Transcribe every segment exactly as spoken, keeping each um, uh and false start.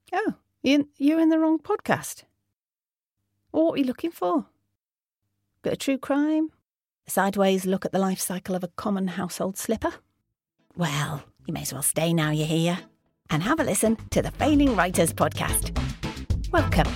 Oh, you, you're in the wrong podcast. Well, what are you looking for? Bit of true crime? A sideways look at the life cycle of a common household slipper? Well, you may as well stay now you're here and have a listen to the Failing Writers Podcast. Welcome.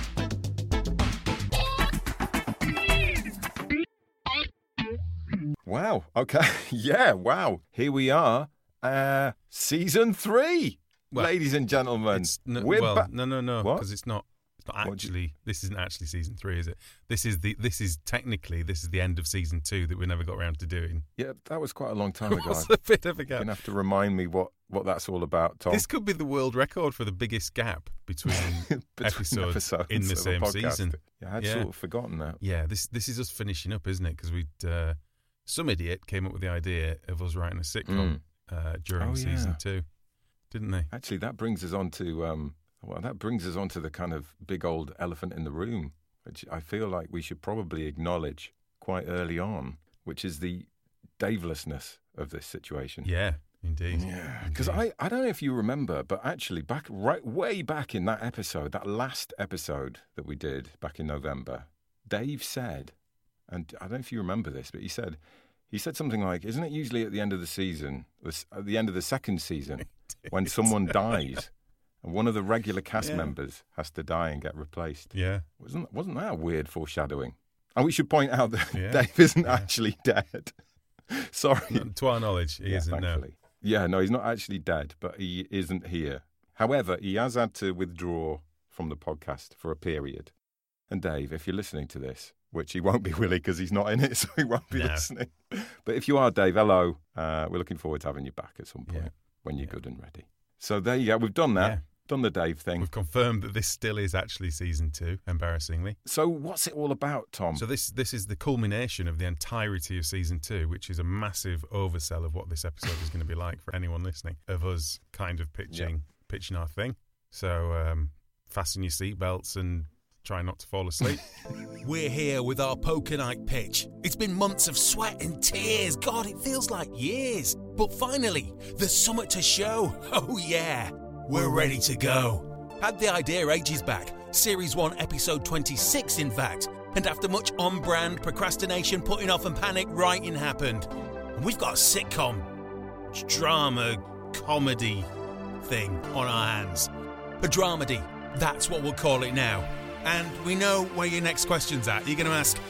Wow. Okay. Yeah. Wow. Here we are. Uh, season three, well, ladies and gentlemen. It's no, We're well, ba- no, no, no, What? because it's not. It's not What do you- actually. This isn't actually season three, is it? This is the. This is technically this is the end of season two that we never got around to doing. Yeah, that was quite a long time ago. What's a bit of a You're gap? going to have to remind me what, what that's all about, Tom. This could be the world record for the biggest gap between, Between episodes, episodes in the of a same podcast. season. Yeah, I'd Yeah. sort of forgotten that. Yeah, this this is us finishing up, isn't it? Because we'd uh, some idiot came up with the idea of us writing a sitcom Mm. uh, during Oh, season yeah. two, didn't they? Actually, that brings us on to um, well, that brings us on to the kind of big old elephant in the room, which I feel like we should probably acknowledge quite early on, which is the Davelessness of this situation. Yeah, indeed. Yeah, because Indeed. I, I don't know if you remember, but actually back right way back in that episode, that last episode that we did back in November, Dave said, and I don't know if you remember this, but he said he said something like, "Isn't it usually at the end of the season, this- at the end of the second season, when someone dies, and one of the regular cast Yeah. members has to die and get replaced?" Yeah. Wasn't wasn't that a weird foreshadowing? And we should point out that Yeah. Dave isn't Yeah. actually dead. Sorry. No, to our knowledge, he Yeah, isn't. No. thankfully. Yeah, no, he's not actually dead, but he isn't here. However, he has had to withdraw from the podcast for a period. And Dave, if you're listening to this, which he won't be, will he, because he's not in it, so he won't be No. listening. But if you are, Dave, hello. Uh, we're looking forward to having you back at some point Yeah. when you're Yeah. good and ready. So there you go. We've done that. Yeah. Done the Dave thing. We've confirmed that this still is actually season two, embarrassingly. So what's it all about, Tom? So this this is the culmination of the entirety of season two, which is a massive oversell of what this episode is going to be like for anyone listening, of us kind of pitching pitching our thing. So um, fasten your seatbelts and try not to fall asleep. We're here with our poker night pitch. It's been months of sweat and tears. God, it feels like years. But finally, there's something to show. Oh yeah, we're ready to go. Had the idea ages back. Series one, episode twenty-six, in fact. And after much on-brand procrastination, putting off and panic, writing happened. And we've got a sitcom, drama, comedy thing on our hands. A dramedy. That's what we'll call it now. And we know where your next question's at. You're going to ask,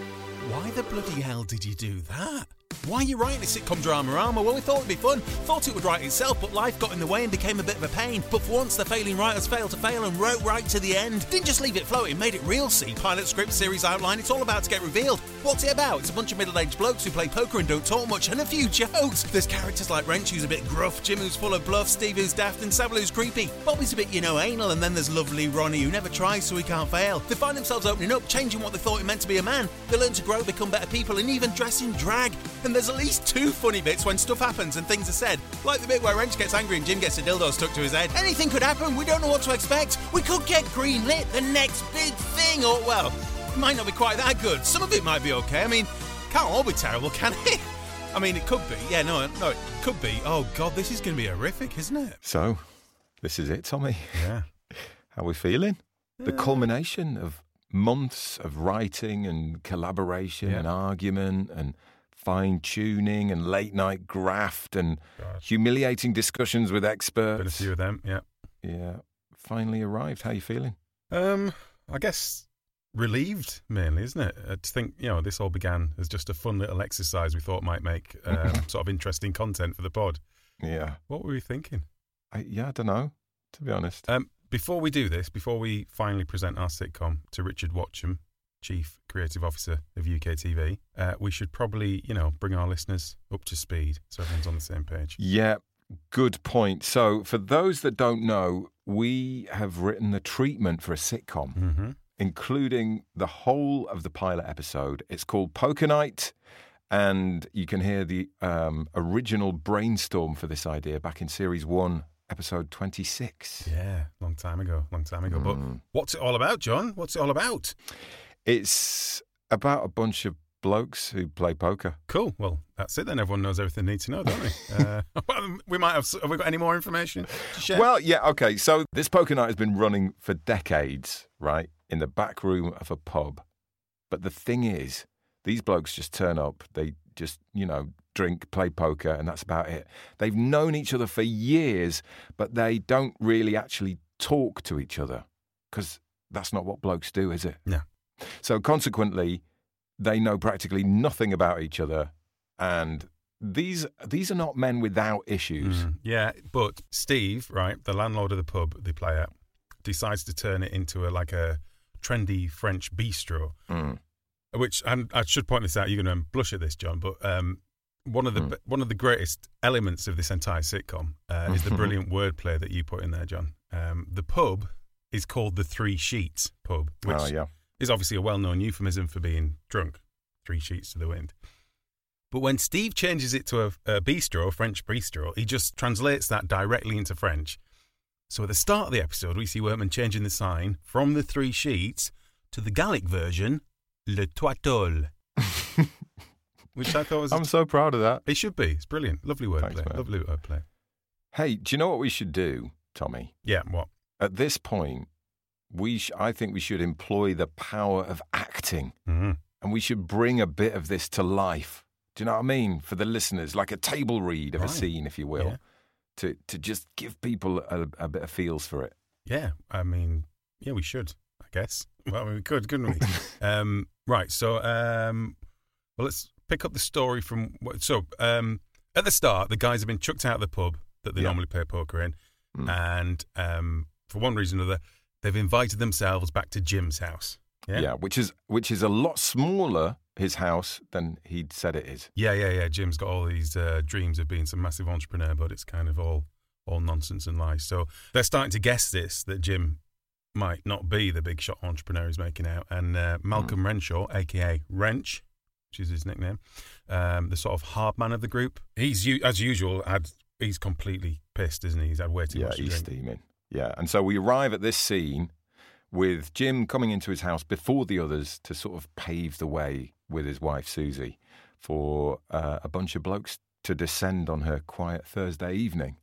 why the bloody hell did you do that? Why are you writing a sitcom drama-rama? Well, we thought it'd be fun. Thought it would write itself, but life got in the way and became a bit of a pain. But for once, the failing writers failed to fail and wrote right to the end. Didn't just leave it floating, made it real. See, pilot script, series outline, it's all about to get revealed. What's it about? It's a bunch of middle-aged blokes who play poker and don't talk much, and a few jokes. There's characters like Wrench, who's a bit gruff, Jim, who's full of bluff, Steve, who's daft, and Savile, who's creepy. Bobby's a bit, you know, anal, and then there's lovely Ronnie, who never tries, so he can't fail. They find themselves opening up, changing what they thought it meant to be a man. They learn to grow, become better people, and even dress in drag. And there's at least two funny bits when stuff happens and things are said. Like the bit where Wrench gets angry and Jim gets a dildo stuck to his head. Anything could happen, we don't know what to expect. We could get greenlit, the next big thing, or well, it might not be quite that good. Some of it might be okay. I mean, can't all be terrible, can it? I mean, it could be. Yeah, no, no, it could be. Oh, God, this is going to be horrific, isn't it? So, this is it, Tommy. Yeah. How are we feeling? The culmination of months of writing and collaboration Yeah. and argument and fine-tuning and late-night graft and God. humiliating discussions with Been a experts. few of them, yeah. Yeah, finally arrived. How are you feeling? Um, I guess relieved mainly, isn't it? Uh, to think, you know, this all began as just a fun little exercise we thought might make um, sort of interesting content for the pod. Yeah. What were we thinking? I, yeah, I don't know, to be honest. Um, before we do this, before we finally present our sitcom to Richard Watcham, Chief Creative Officer of U K T V, uh, we should probably, you know, bring our listeners up to speed so everyone's on the same page. Yeah, good point. So, for those that don't know, we have written the treatment for a sitcom, Mm-hmm. including the whole of the pilot episode. It's called Poker Night, and you can hear the um, original brainstorm for this idea back in Series one, Episode twenty-six. Yeah, long time ago, long time ago. Mm. But what's it all about, John? What's it all about? It's about a bunch of blokes who play poker. Cool. Well, that's it then. Everyone knows everything they need to know, don't they? uh, well, we might have. Have we got any more information to share? Well, yeah, okay. So this poker night has been running for decades, right, in the back room of a pub. But the thing is, these blokes just turn up. They just, you know, drink, play poker, and that's about it. They've known each other for years, but they don't really actually talk to each other because that's not what blokes do, is it? No. So consequently, they know practically nothing about each other, and these these are not men without issues. Mm, yeah, but Steve, right, the landlord of the pub they play at, decides to turn it into a like a trendy French bistro. Mm. Which, and I should point this out, you're going to blush at this, John, but um, one of the Mm. one of the greatest elements of this entire sitcom uh, is the brilliant wordplay that you put in there, John. Um, the pub is called the Three Sheets Pub, which Oh, yeah. is obviously a well-known euphemism for being drunk. Three sheets to the wind. But when Steve changes it to a, a bistro, a French bistro, he just translates that directly into French. So at the start of the episode, we see Workman changing the sign from the Three Sheets to the Gallic version, Le Toitole. Which I thought was... I'm so proud of that. It should be. It's brilliant. Lovely Thanks, wordplay. mate. Lovely wordplay. Hey, do you know what we should do, Tommy? Yeah, what? At this point, we sh- I think we should employ the power of acting, Mm-hmm. and we should bring a bit of this to life. Do you know what I mean? For the listeners, like a table read of Right. a scene, if you will, Yeah. to to just give people a, a bit of feels for it. Yeah, I mean, yeah, we should, I guess. Well, I mean, we could, couldn't we? um, right, so, um, well, let's pick up the story from... So, um, at the start, the guys have been chucked out of the pub that they Yeah. normally play poker in, Mm. and um, for one reason or another, they've invited themselves back to Jim's house. Yeah? Yeah, which is which is a lot smaller, his house, than he'd said it is. Yeah, yeah, yeah. Jim's got all these uh, dreams of being some massive entrepreneur, but it's kind of all all nonsense and lies. So they're starting to guess this, that Jim might not be the big shot entrepreneur he's making out. And uh, Malcolm Renshaw, a k a. Wrench, which is his nickname, um, the sort of hard man of the group, he's, u- as usual, had he's completely pissed, isn't he? He's had way too Yeah, much to he's drink. steaming. Yeah, and so we arrive at this scene with Jim coming into his house before the others to sort of pave the way with his wife Susie for uh, a bunch of blokes to descend on her quiet Thursday evening.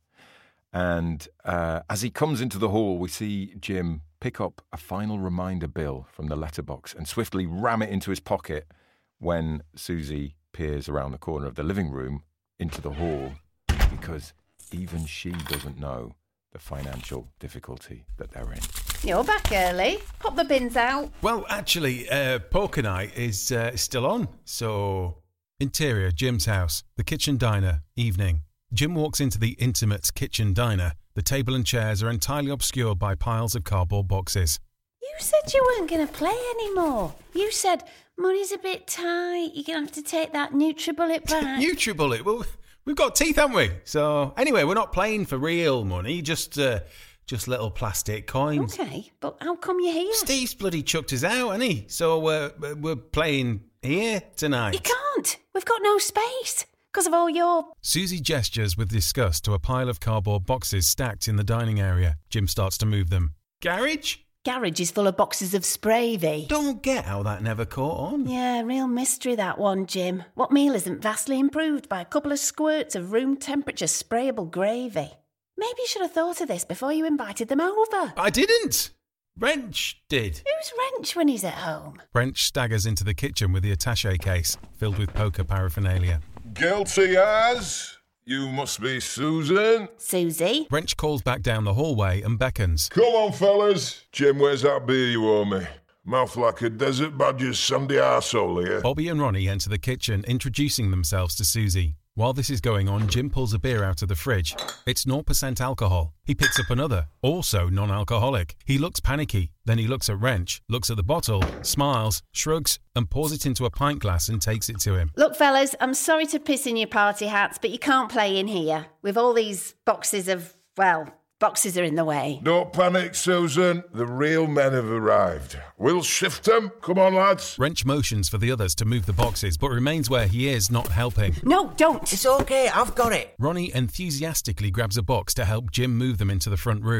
And uh, as he comes into the hall, we see Jim pick up a final reminder bill from the letterbox and swiftly ram it into his pocket when Susie peers around the corner of the living room into the hall, because even she doesn't know the financial difficulty that they're in. You're back early. Pop the bins out. Well, actually, uh, poker night is uh, still on. So, interior, Jim's house, the kitchen diner, evening. Jim walks into the intimate kitchen diner. The table and chairs are entirely obscured by piles of cardboard boxes. You said you weren't going to play anymore. You said money's a bit tight. You're going to have to take that NutriBullet back. NutriBullet? Well, we've got teeth, haven't we? So, anyway, we're not playing for real money, just uh, just little plastic coins. Okay, but how come you're here? Steve's bloody chucked us out, hasn't he? So, uh, we're playing here tonight. You can't. We've got no space because of all your... Susie gestures with disgust to a pile of cardboard boxes stacked in the dining area. Jim starts to move them. Garage? Garage is full of boxes of Spravy. Don't get how that never caught on. Yeah, real mystery that one, Jim. What meal isn't vastly improved by a couple of squirts of room temperature sprayable gravy? Maybe you should have thought of this before you invited them over. I didn't. Wrench did. Who's Wrench when he's at home? Wrench staggers into the kitchen with the attaché case filled with poker paraphernalia. Guilty as? You must be Susan. Susie. Wrench calls back down the hallway and beckons. Come on, fellas. Jim, where's that beer you owe me? Mouth like a desert badger's sandy arsehole here. Bobby and Ronnie enter the kitchen, introducing themselves to Susie. While this is going on, Jim pulls a beer out of the fridge. It's zero percent alcohol. He picks up another, also non-alcoholic. He looks panicky. Then he looks at Wrench, looks at the bottle, smiles, shrugs, and pours it into a pint glass and takes it to him. Look, fellas, I'm sorry to piss in your party hats, but you can't play in here. With all these boxes of, well, boxes are in the way. Don't panic, Susan. The real men have arrived. We'll shift them. Come on, lads. Wrench motions for the others to move the boxes, but remains where he is, not helping. No, don't. It's okay, I've got it. Ronnie enthusiastically grabs a box to help Jim move them into the front room.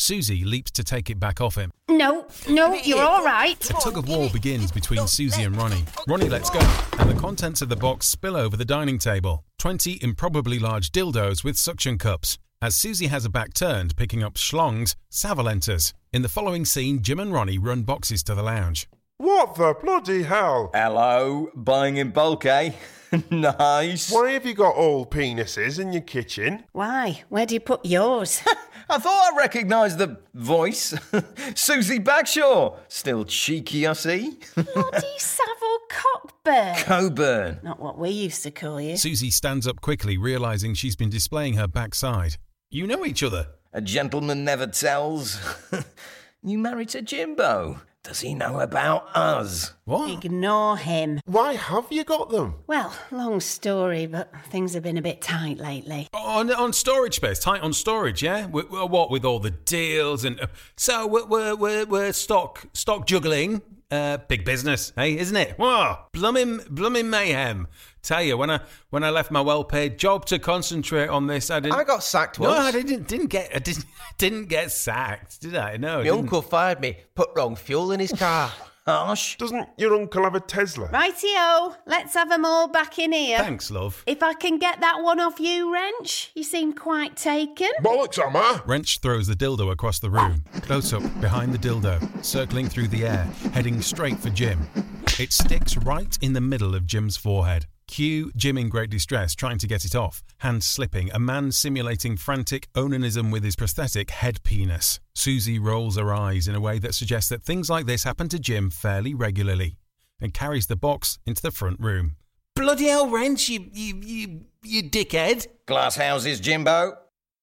Susie leaps to take it back off him. No, no, you're all right. A tug-of-war begins between Susie and Ronnie. Ronnie lets go, and the contents of the box spill over the dining table. Twenty improbably large dildos with suction cups. As Susie has a back turned, picking up schlongs, Savile enters. In the following scene, Jim and Ronnie run boxes to the lounge. What the bloody hell? Hello, buying in bulk, eh? Nice. Why have you got all penises in your kitchen? Why? Where do you put yours? I thought I recognised the voice. Susie Bagshaw. Still cheeky, I see. Bloody Savile Cockburn. Coburn. Not what we used to call you. Susie stands up quickly, realising she's been displaying her backside. You know each other. A gentleman never tells. You married to Jimbo. Does he know about us? What? Ignore him. Why have you got them? Well, long story, but things have been a bit tight lately. On on storage space, tight on storage, yeah. We're, we're, what with all the deals and uh, so we're we're we're, we're stock stock juggling. Uh, big business, hey, isn't it? Whoa, blooming blooming mayhem. Tell you, when I when I left my well-paid job to concentrate on this, I didn't. I got sacked No, once. I didn't. Didn't get. I didn't. Didn't get sacked, did I? No. I My didn't. uncle fired me. Put wrong fuel in his car. Harsh. Doesn't your uncle have a Tesla? Rightio, let's have them all back in here. Thanks, love. If I can get that one off you, Wrench. You seem quite taken. Bollocks, am I? Wrench throws the dildo across the room. Close up behind the dildo, circling through the air, heading straight for Jim. It sticks right in the middle of Jim's forehead. Cue Jim in great distress, trying to get it off, hands slipping, a man simulating frantic onanism with his prosthetic head penis. Susie rolls her eyes in a way that suggests that things like this happen to Jim fairly regularly, and carries the box into the front room. Bloody hell, Wrench, you, you, you, you dickhead. Glass houses, Jimbo.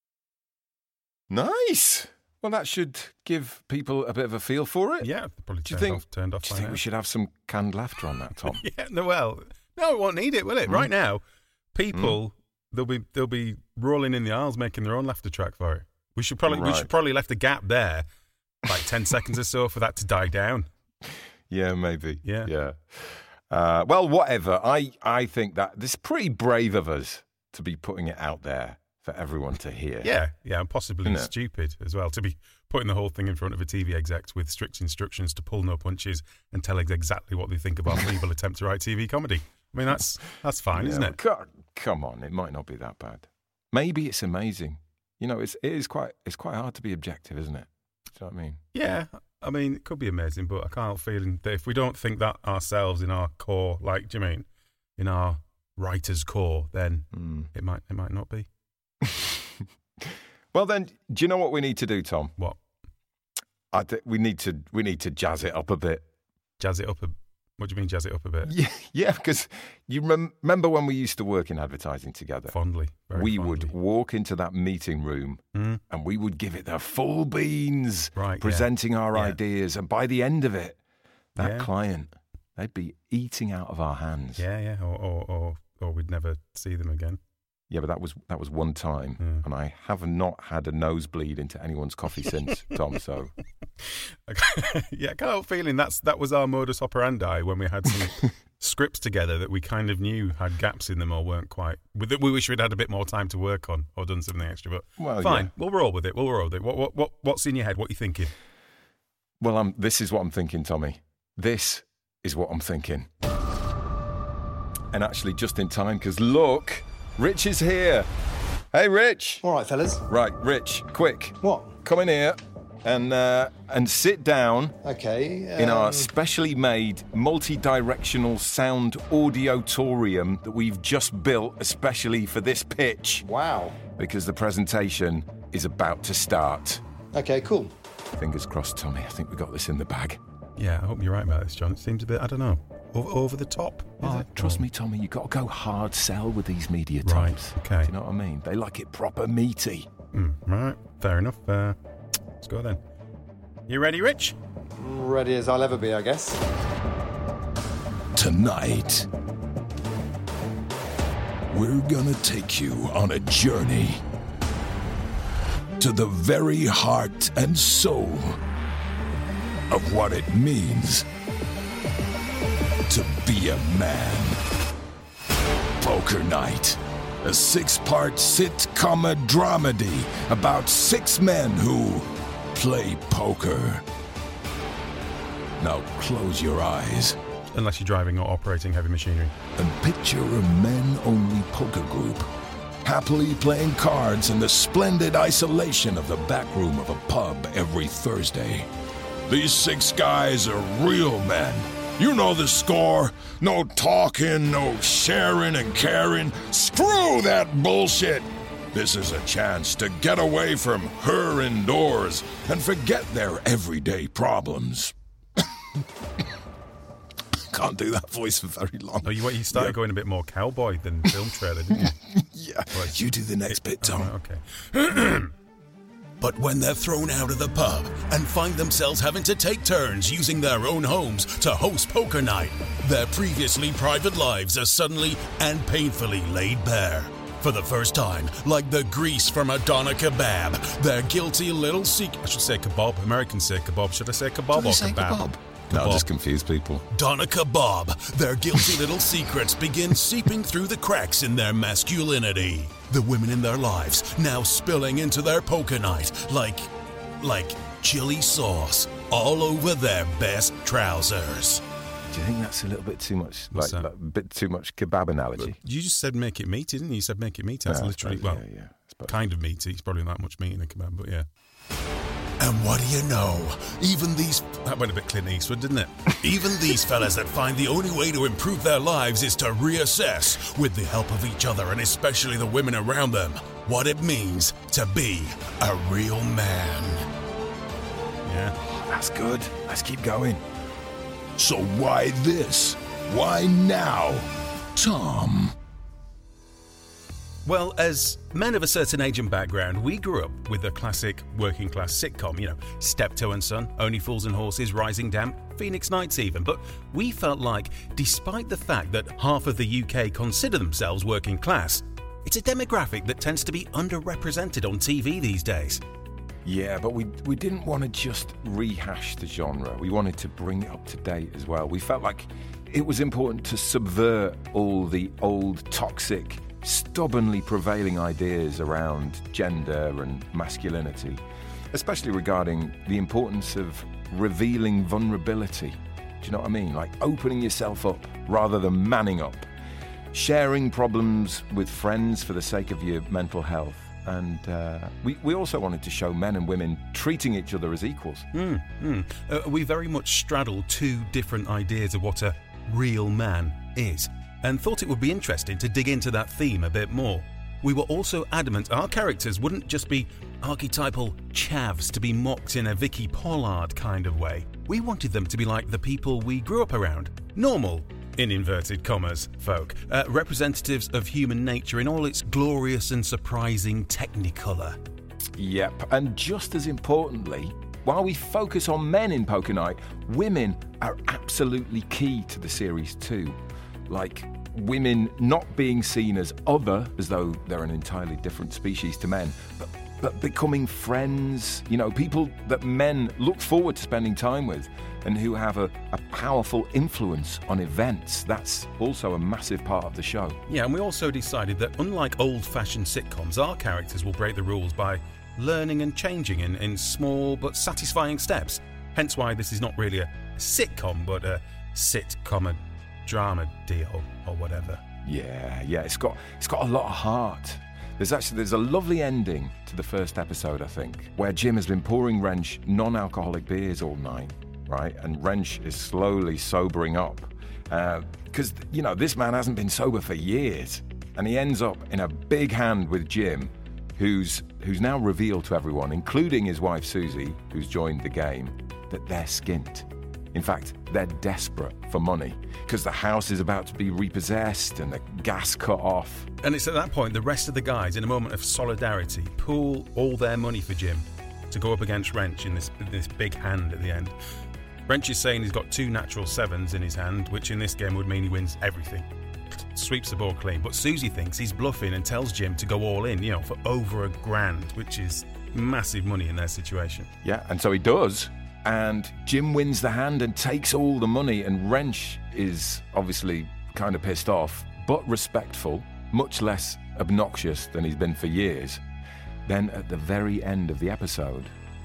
Nice. Well, that should give people a bit of a feel for it. Yeah, probably Do you turned think, off, turned off do you by think now. we should have some canned laughter on that, Tom? Yeah, no, well, no, it won't need it, will it? Mm. Right now, people they'll be they'll be rolling in the aisles, making their own laughter track for it. We should probably we Right. should probably left a gap there, like ten seconds or so, for that to die down. Yeah, maybe. Yeah. Yeah. Uh, well, whatever. I, I think that this is pretty brave of us to be putting it out there for everyone to hear. Yeah, yeah, and possibly Isn't it? stupid as well to be putting the whole thing in front of a T V exec with strict instructions to pull no punches and tell us exactly what they think of our feeble attempt to write T V comedy. I mean, that's that's fine, Yeah, isn't it? co- Come on, it might not be that bad. Maybe it's amazing. You know, it's it is quite it's quite hard to be objective, isn't it? Do you know what I mean? Yeah, I mean, it could be amazing, but I can't help feeling that if we don't think that ourselves in our core, like, do you mean, in our writer's core, then Mm. it might it might not be. Well, then, do you know what we need to do, Tom? What? I th- we need to we need to jazz it up a bit. Jazz it up a What do you mean, jazz it up a bit? Yeah, yeah, because you rem- remember when we used to work in advertising together? Fondly. Very we fondly. would walk into that meeting room Mm. and we would give it the full beans, Right, yeah. presenting our Yeah. ideas. And by the end of it, that Yeah. client, they'd be eating out of our hands. Yeah, yeah, or, or or or we'd never see them again. Yeah, but that was that was one time, Yeah. and I have not had a nosebleed into anyone's coffee since, Tom. So Yeah, I can't help feeling that's that was our modus operandi when we had some scripts together that we kind of knew had gaps in them or weren't quite. With it, we wish we'd had a bit more time to work on or done something extra. But Well, fine, yeah. we'll roll with it. We'll roll with it. What what what what's in your head? What are you thinking? well, I'm, this is what I'm thinking, Tommy. This is what I'm thinking. And actually, just in time, because look, Rich is here. Hey, Rich. All right, fellas. Right, Rich, quick. What? Come in here and uh, and sit down Okay. in our um, specially made multi-directional sound auditorium that we've just built especially for this pitch Wow. because the presentation is about to start. Okay, cool. Fingers crossed, Tommy. I think we got this in the bag. Yeah, I hope you're right about this, John. It seems a bit, I don't know, over, over the top. Is Oh, it? trust Or- me, Tommy, you got to go hard sell with these media Right, types. okay. Do you know what I mean? They like it proper meaty. Mm, right, fair enough. Uh, let's go then. You ready, Rich? Ready as I'll ever be, I guess. Tonight, we're gonna take you on a journey to the very heart and soul of what it means to be a man. Poker Night, a six-part sitcom dramedy about six men who play poker. Now close your eyes. Unless you're driving or operating heavy machinery. And picture a men-only poker group, happily playing cards in the splendid isolation of the back room of a pub every Thursday. These six guys are real men. You know the score. No talking, no sharing and caring. Screw that bullshit. This is a chance to get away from her indoors and forget their everyday problems. Can't do that voice for very long. Oh, you, you started yeah. going a bit more cowboy than film trailer, didn't you? Yeah. Well, you do the next bit, Tom. Oh, okay. But when they're thrown out of the pub and find themselves having to take turns using their own homes to host poker night, their previously private lives are suddenly and painfully laid bare. For the first time, like the grease from a doner kebab, their guilty little secret... I should say kebab. Americans say kebab. Should I say kebab or say kebab? kebab? No, just confuse people. Doner kebab, their guilty little secrets begin seeping through the cracks in their masculinity. The women in their lives now spilling into their poker night like... like chili sauce all over their best trousers. Do you think that's a little bit too much, like, that? like a bit too much kebab analogy? You just said make it meaty, didn't you? You said make it meaty. That's Yeah, I literally, suppose, well, yeah, yeah, kind of meaty. It's probably not that much meat in a kebab, but yeah. And what do you know? Even these... That went a bit Clint Eastwood, didn't it? Even these fellas that find the only way to improve their lives is to reassess, with the help of each other and especially the women around them, what it means to be a real man. Yeah. That's good. Let's keep going. So why this? Why now? Tom. Well, as men of a certain age and background, we grew up with the classic working class sitcom, you know, Steptoe and Son, Only Fools and Horses, Rising Damp, Phoenix Nights even. But we felt like, despite the fact that half of the U K consider themselves working class, it's a demographic that tends to be underrepresented on T V these days. Yeah, but we we didn't want to just rehash the genre. We wanted to bring it up to date as well. We felt like it was important to subvert all the old, toxic, stubbornly prevailing ideas around gender and masculinity, especially regarding the importance of revealing vulnerability. Do you know what I mean? Like opening yourself up rather than manning up, sharing problems with friends for the sake of your mental health. And uh, we, we also wanted to show men and women treating each other as equals. Mm, mm. Uh, we very much straddle two different ideas of what a real man is, and thought it would be interesting to dig into that theme a bit more. We were also adamant our characters wouldn't just be archetypal chavs to be mocked in a Vicky Pollard kind of way. We wanted them to be like the people we grew up around. Normal, in inverted commas, folk. Uh, representatives of human nature in all its glorious and surprising technicolor. Yep, and just as importantly, while we focus on men in Poker Night, women are absolutely key to the series too. Like, women not being seen as other, as though they're an entirely different species to men, but, but becoming friends, you know, people that men look forward to spending time with and who have a, a powerful influence on events. That's also a massive part of the show. Yeah, and we also decided that unlike old-fashioned sitcoms, our characters will break the rules by learning and changing in, in small but satisfying steps. Hence why this is not really a sitcom, but a sitcom drama deal or whatever. Yeah, yeah, it's got it's got a lot of heart. There's actually there's a lovely ending to the first episode, I think, where Jim has been pouring Wrench non-alcoholic beers all night, right? And Wrench is slowly sobering up because uh, you know this man hasn't been sober for years, and he ends up in a big hand with Jim, who's who's now revealed to everyone, including his wife Susie, who's joined the game, that they're skint. In fact, they're desperate for money because the house is about to be repossessed and the gas cut off. And it's at that point the rest of the guys, in a moment of solidarity, pool all their money for Jim to go up against Wrench in this, this big hand at the end. Wrench is saying he's got two natural sevens in his hand, which in this game would mean he wins everything. Sweeps the board clean. But Susie thinks he's bluffing and tells Jim to go all in, you know, for over a grand, which is massive money in their situation. Yeah, and so he does. And Jim wins the hand and takes all the money, and Wrench is obviously kind of pissed off, but respectful, much less obnoxious than he's been for years. Then at the very end of the episode,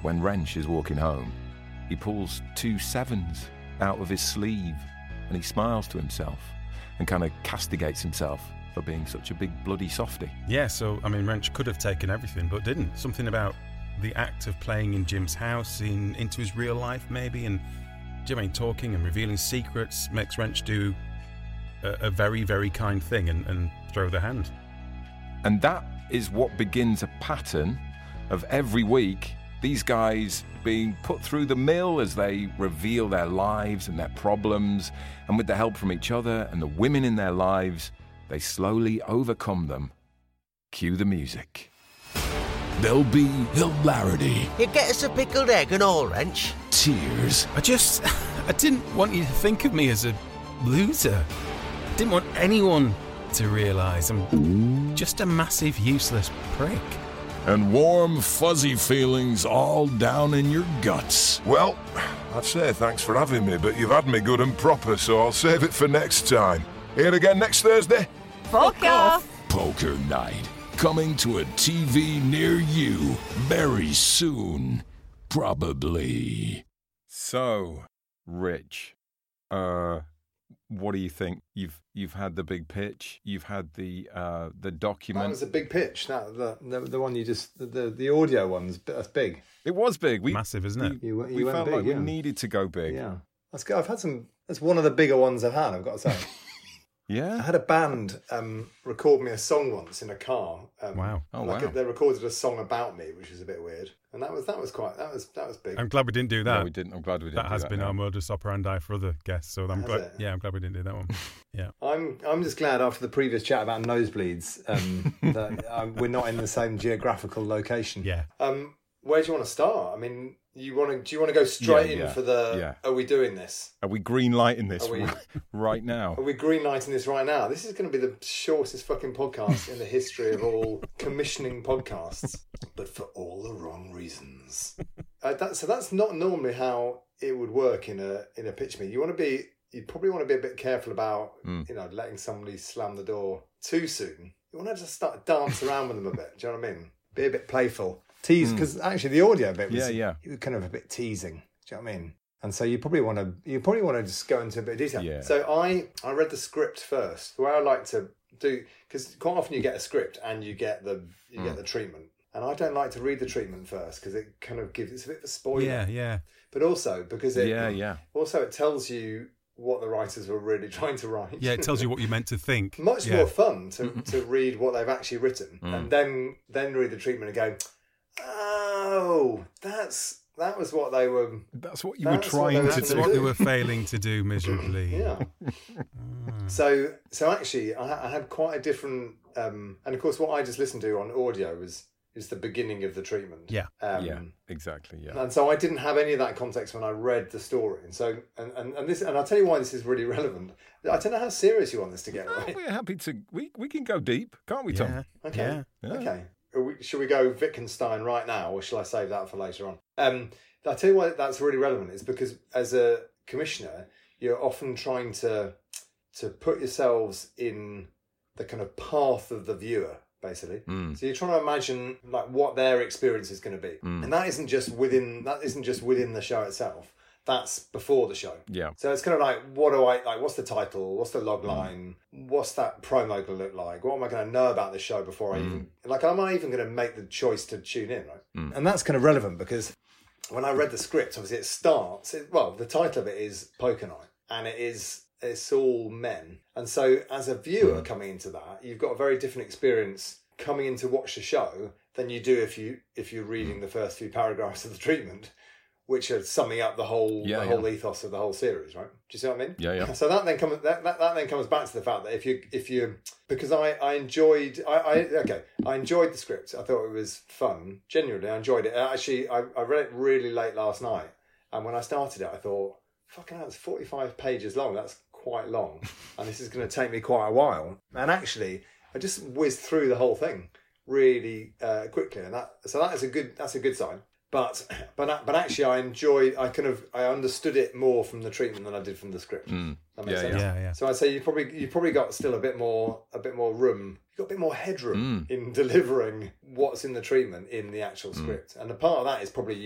when Wrench is walking home, he pulls two sevens out of his sleeve and he smiles to himself and kind of castigates himself for being such a big bloody softy. Yeah, so, I mean, Wrench could have taken everything, but didn't. Something about the act of playing in Jim's house, in, into his real life, maybe, and, do you know what I mean, talking and revealing secrets makes Wrench do a, a very, very kind thing and, and throw the hand. And that is what begins a pattern of every week these guys being put through the mill as they reveal their lives and their problems, and with the help from each other and the women in their lives, they slowly overcome them. Cue the music. There'll be hilarity, You get us a pickled egg and all, Wrench. tears, I just, I didn't want you to think of me as a loser. I didn't want anyone to realise I'm just a massive useless prick. and warm, fuzzy feelings all down in your guts. Well, I'd say thanks for having me, but you've had me good and proper, so I'll save it for next time. Here again next Thursday? Fuck off! Poker Night, coming to a T V near you very soon, probably. So, Rich, uh, what do you think? You've you've had the big pitch. You've had the uh, the document. That was a big pitch. That the the, the one you just the, the the audio one's that's big. It was big. We, Massive, isn't it? We, You- you we went felt big, like yeah. we needed to go big. Yeah, that's good. I've had some. That's one of the bigger ones I've had. I've got to say. I Yeah. had a band um, record me a song once in a car. Um, Wow. Oh, like wow. a- they recorded a song about me, which was a bit weird, and that was that was quite that was that was big. I'm glad we didn't do that. No, we didn't. I'm glad we didn't. that do has that been now. our modus operandi for other guests, so I'm Has glad. it? Yeah, I'm glad we didn't do that one. Yeah. I'm I'm just glad after the previous chat about nosebleeds um, that um, we're not in the same geographical location. Yeah. Um, where do you want to start? I mean, you want to do you want to go straight Yeah, in yeah, for the? yeah. Are we doing this? Are we green lighting this Are we- right now? Are we green lighting this right now? This is going to be the shortest fucking podcast in the history of all commissioning podcasts, but for all the wrong reasons. Uh, that, so that's not normally how it would work in a in a pitch meeting. You want to be, you probably want to be a bit careful about, Mm. you know, letting somebody slam the door too soon. You want to just start dance around with them a bit. Do you know what I mean? Be a bit playful, tease, because actually the audio bit was Yeah, yeah. you were kind of a bit teasing. Do you know what I mean? And so you probably want to you probably want to just go into a bit of detail. Yeah. So I I read the script first. The way I like to do, because quite often you get a script and you get the you Mm. get the treatment, and I don't like to read the treatment first because it kind of gives it's a bit of a spoiler. Yeah, yeah. But also because it Yeah, yeah. also it tells you what the writers were really trying to write. Yeah, it tells you what you meant to think. Much yeah. more fun to, to read what they've actually written Mm. and then then read the treatment and go, oh, that's that was what they were. That's what you That's were what trying they to were It's do. what they were failing to do miserably. Yeah. So so actually, I, I had quite a different, um, and of course, what I just listened to on audio was is the beginning of the treatment. Yeah. Um, Yeah, exactly. Yeah. And so I didn't have any of that context when I read the story, and so and, and, and this and I'll tell you why this is really relevant. I don't know how serious you want this to get, Oh, right? we're happy to. We we can go deep, can't we, Tom? Yeah. Okay. Yeah. Yeah. Okay. Are we, should we go Wittgenstein right now, or shall I save that for later on? Um, I'll tell you why that's really relevant. Is because as a commissioner, you're often trying to to put yourselves in the kind of path of the viewer, basically. Mm. So you're trying to imagine like what their experience is going to be, Mm. and that isn't just within that isn't just within the show itself. That's before the show. Yeah. So it's kind of like, what do I like? What's the title? What's the log Mm. line? What's that promo going to look like? What am I going to know about the show before I even like? Am I even going to make the choice to tune in? Right. Mm. And that's kind of relevant because when I read the script, obviously it starts. It, well, the title of it is Poker Night, and it is it's all men. And so as a viewer coming into that, you've got a very different experience coming in to watch the show than you do if you if you're reading the first few paragraphs of the treatment, which are summing up the whole Yeah, the yeah. whole ethos of the whole series, right? Do you see what I mean? Yeah, yeah. So that then comes that, that, that then comes back to the fact that if you if you because I I enjoyed I, I okay I enjoyed the script. I thought it was fun. Genuinely, I enjoyed it. Actually, I, I read it really late last night, and when I started it, I thought, fucking hell, it's forty-five pages long. That's quite long, and this is going to take me quite a while. And actually, I just whizzed through the whole thing really uh, quickly, and that so that is a good that's a good sign. But but but actually, I enjoyed. I kind of I understood it more from the treatment than I did from the script. Mm. That makes Yeah, sense. Yeah, yeah. So I'd say you probably you probably got still a bit more a bit more room. You got a bit more headroom Mm. in delivering what's in the treatment in the actual script. And a part of that is probably you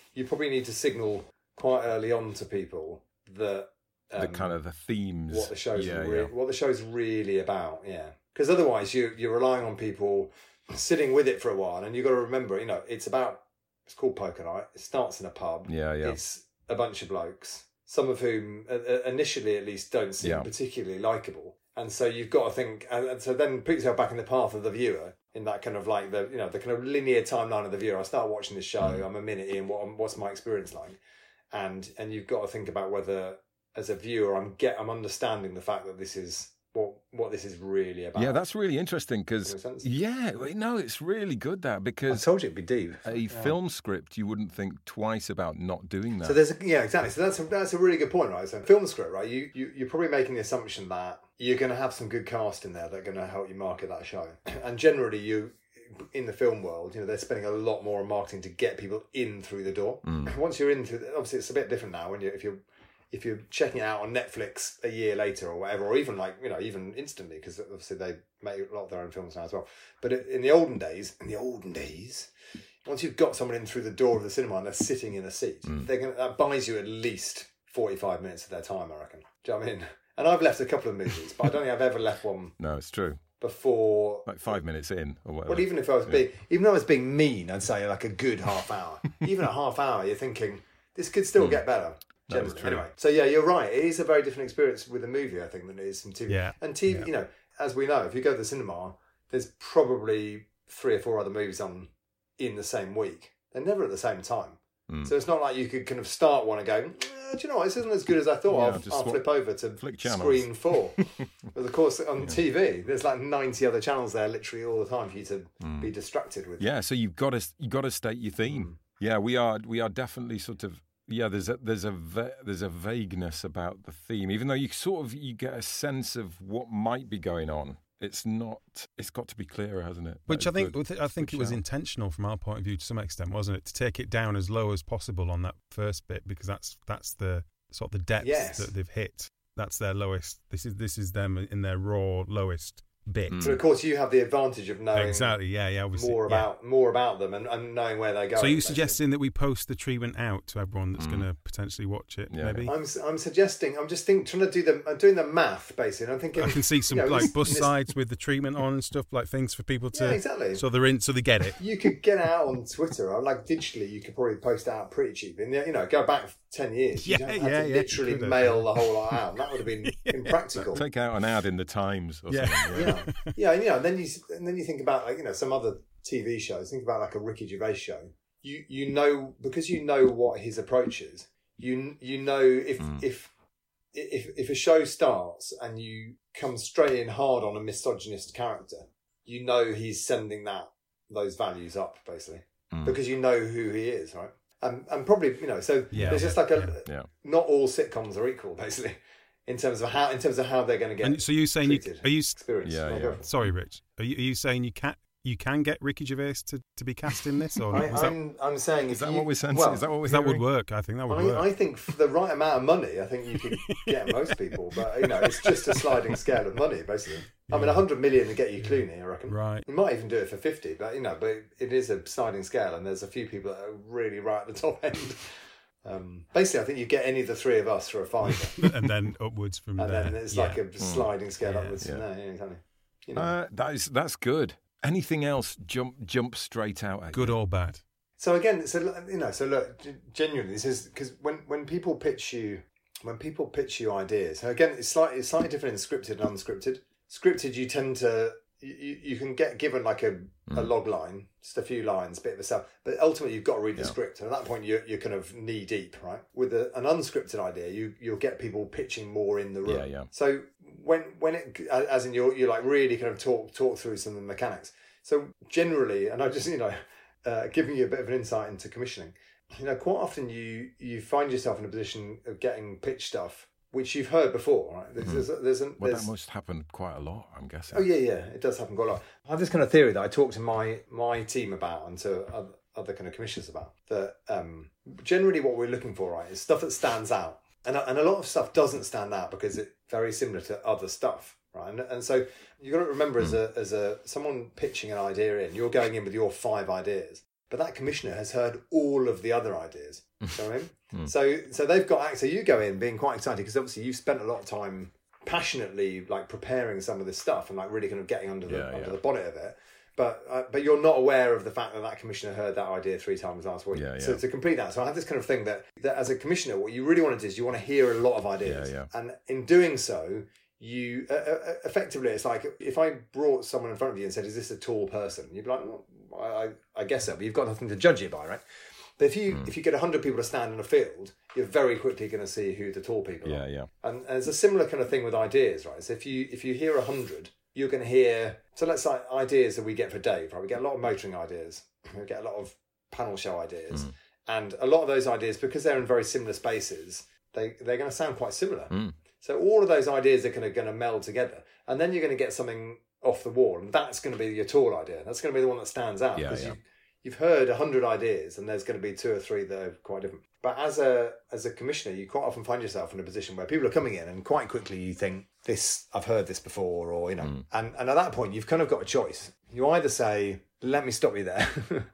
you probably need to signal quite early on to people that um, the kind of the themes, what the show's yeah, re- yeah. what the show's really about. Yeah, because otherwise you you're relying on people sitting with it for a while, and you've got to remember, you know, it's about it's called Poker Night. It starts in a pub. Yeah, yeah. It's a bunch of blokes, some of whom uh, initially at least don't seem Yeah. particularly likable, and so you've got to think, and, and so then put yourself back in the path of the viewer. In that kind of like the you know the kind of linear timeline of the viewer, I start watching this show. Mm. I'm a minute in. What what's my experience like? And and you've got to think about whether, as a viewer, I'm get I'm understanding the fact that this is what what this is really about. Yeah, that's really interesting because Does that make sense? yeah, well, no, it's really good that I because told you it'd be deep. a Yeah. film script you wouldn't think twice about not doing that. So there's a, yeah, exactly. So that's a, that's a really good point, right? So film script, right? You, you you're probably making the assumption that you're going to have some good cast in there that are going to help you market that show. And generally, you in the film world, you know, they're spending a lot more on marketing to get people in through the door. Mm. Once you're in through, obviously, it's a bit different now. When you if you're if you're checking it out on Netflix a year later or whatever, or even like you know even instantly, because obviously they make a lot of their own films now as well. But in the olden days, in the olden days. Once you've got someone in through the door of the cinema and they're sitting in a seat, Mm. they're gonna, that buys you at least forty-five minutes of their time, I reckon. Do you know what I mean? And I've left a couple of movies, but I don't think I've ever left one No, it's true. before. Like five minutes in or whatever. Well, even if I was Yeah. being, even though I was being mean, I'd say like a good half hour. Even a half hour, you're thinking this could still get better. That is Generally. true. Anyway, so yeah, you're right. It is a very different experience with a movie, I think, than it is from T V. Yeah. And T V, Yeah. you know, as we know, if you go to the cinema, there's probably three or four other movies on in the same week. They're never at the same time. Mm. So it's not like you could kind of start one and go, eh, do you know what, this isn't as good as I thought. Yeah, I'll, just I'll swap- flip over to flick channels. screen four. But of course, on T V, there's like ninety other channels there literally all the time for you to Mm. be distracted with. Yeah, so you've got to you got to state your Mm. theme. Yeah, we are we are definitely sort of yeah. There's a there's a va- there's a vagueness about the theme, even though you sort of you get a sense of what might be going on. It's not. It's got to be clearer, hasn't it? Which That I is think good. I think Good it was shout. intentional from our point of view to some extent, wasn't it? To take it down as low as possible on that first bit because that's that's the sort of the depth Yes. that they've hit. That's their lowest. This is this is them in their raw lowest bit. Mm. But of course, you have the advantage of knowing Exactly. Yeah. Yeah. Obviously. more yeah. about more about them and, and knowing where they're going. So you're basically. suggesting that we post the treatment out to everyone that's Mm. going to potentially watch it? Yeah. Maybe. I'm I'm suggesting. I'm just think, trying to do the. I'm doing the math basically. I'm thinking. I can see some you know, like this- bus this- sides with the treatment on and stuff, like things for people to. Yeah, exactly. So they're in, so they get it. You could get it out on Twitter or like digitally. You could probably post it out pretty cheap. And you know, go back ten years. You Yeah, don't have yeah, to yeah, literally you could have, mail yeah. the whole lot out. That would have been impractical. Take out an ad in the Times or Yeah. something. Yeah. Yeah, yeah, and, you know, and then you and then you think about like you know some other T V shows. Think about like a Ricky Gervais show. You you know because you know what his approach is. You you know if Mm. if if if a show starts and you come straight in hard on a misogynist character, you know he's sending that those values up basically Mm. because you know who he is, right? And and probably you know so Yeah, there's yeah, just like a yeah. not all sitcoms are equal basically in terms of how in terms of how they're going to get. And so you're saying you treated. are you? experience. Yeah, Oh, yeah. go for it. Sorry, Rich. Are you, are you saying you can you can get Ricky Gervais to, to be cast in this, or I, is that, I'm, I'm saying Is if that you, what we're sensing? well, is that what we're that would hearing? work? I think that would I, work. I think for the right amount of money, I think you could get most people, but you know, it's just a sliding scale of money, basically. I mean, a hundred million to get you Clooney, I reckon. Right. You might even do it for fifty, but you know, but it is a sliding scale, and there's a few people that are really right at the top end. Um, basically, I think you get any of the three of us for a fiver, and then upwards from and there. then it's Yeah. like a sliding scale Yeah, upwards yeah. from there. Yeah, exactly. You know. Uh, that is that's good. Anything else? Jump jump straight out at Good you. or bad. So again, so you know, so look, g- genuinely, this is because when, when people pitch you, when people pitch you ideas, so again, it's slightly it's slightly different in scripted and unscripted. Scripted, you tend to you, you can get given like a, a log line, just a few lines, bit of a stuff, but ultimately you've got to read the Yeah. script, and at that point you're you're kind of knee deep, right? With a, an unscripted idea, you you'll get people pitching more in the room. Yeah, yeah. So when when it as in you're you like really kind of talk talk through some of the mechanics. So generally, and I just you know uh, giving you a bit of an insight into commissioning, you know, quite often you you find yourself in a position of getting pitch stuff which you've heard before, right? There's there's, there's, an, Well, there's that must happen quite a lot, I'm guessing. oh yeah yeah it does happen quite a lot. I have this kind of theory that I talk to my my team about and to other, other kind of commissioners about that. Um, generally, what we're looking for, right, is stuff that stands out, and and a lot of stuff doesn't stand out because it's very similar to other stuff. Right, and, and so you got to remember as a as a someone pitching an idea in, you're going in with your five ideas, but that commissioner has heard all of the other ideas. You know what I mean? Mm. So, so they've got, so you go in being quite excited because obviously you've spent a lot of time passionately like preparing some of this stuff and like really kind of getting under the, yeah, under yeah. the bonnet of it. But uh, but you're not aware of the fact that that commissioner heard that idea three times last week. Yeah, yeah. So to complete that, so I have this kind of thing that, that as a commissioner, what you really want to do is you want to hear a lot of ideas. Yeah, yeah. And in doing so, you uh, uh, effectively, it's like if I brought someone in front of you and said, "Is this a tall person?" You'd be like, well, I, I guess so, but you've got nothing to judge it by, right? But if you mm. if you get a hundred people to stand in a field, you're very quickly going to see who the tall people yeah, are. Yeah, yeah. And, and it's a similar kind of thing with ideas, right? So if you if you hear a hundred, you're going to hear. So let's say ideas that we get for Dave, right? We get a lot of motoring ideas. We get a lot of panel show ideas, mm. and a lot of those ideas, because they're in very similar spaces, they they're going to sound quite similar. Mm. So all of those ideas are kind of going to meld together, and then you're going to get something off the wall, and that's going to be your tall idea. That's going to be the one that stands out yeah, because yeah. you. You've heard a hundred ideas, and there's going to be two or three that are quite different. But as a as a commissioner, you quite often find yourself in a position where people are coming in, and quite quickly you think, "This I've heard this before," or you know, mm. and and at that point you've kind of got a choice. You either say, "Let me stop you there.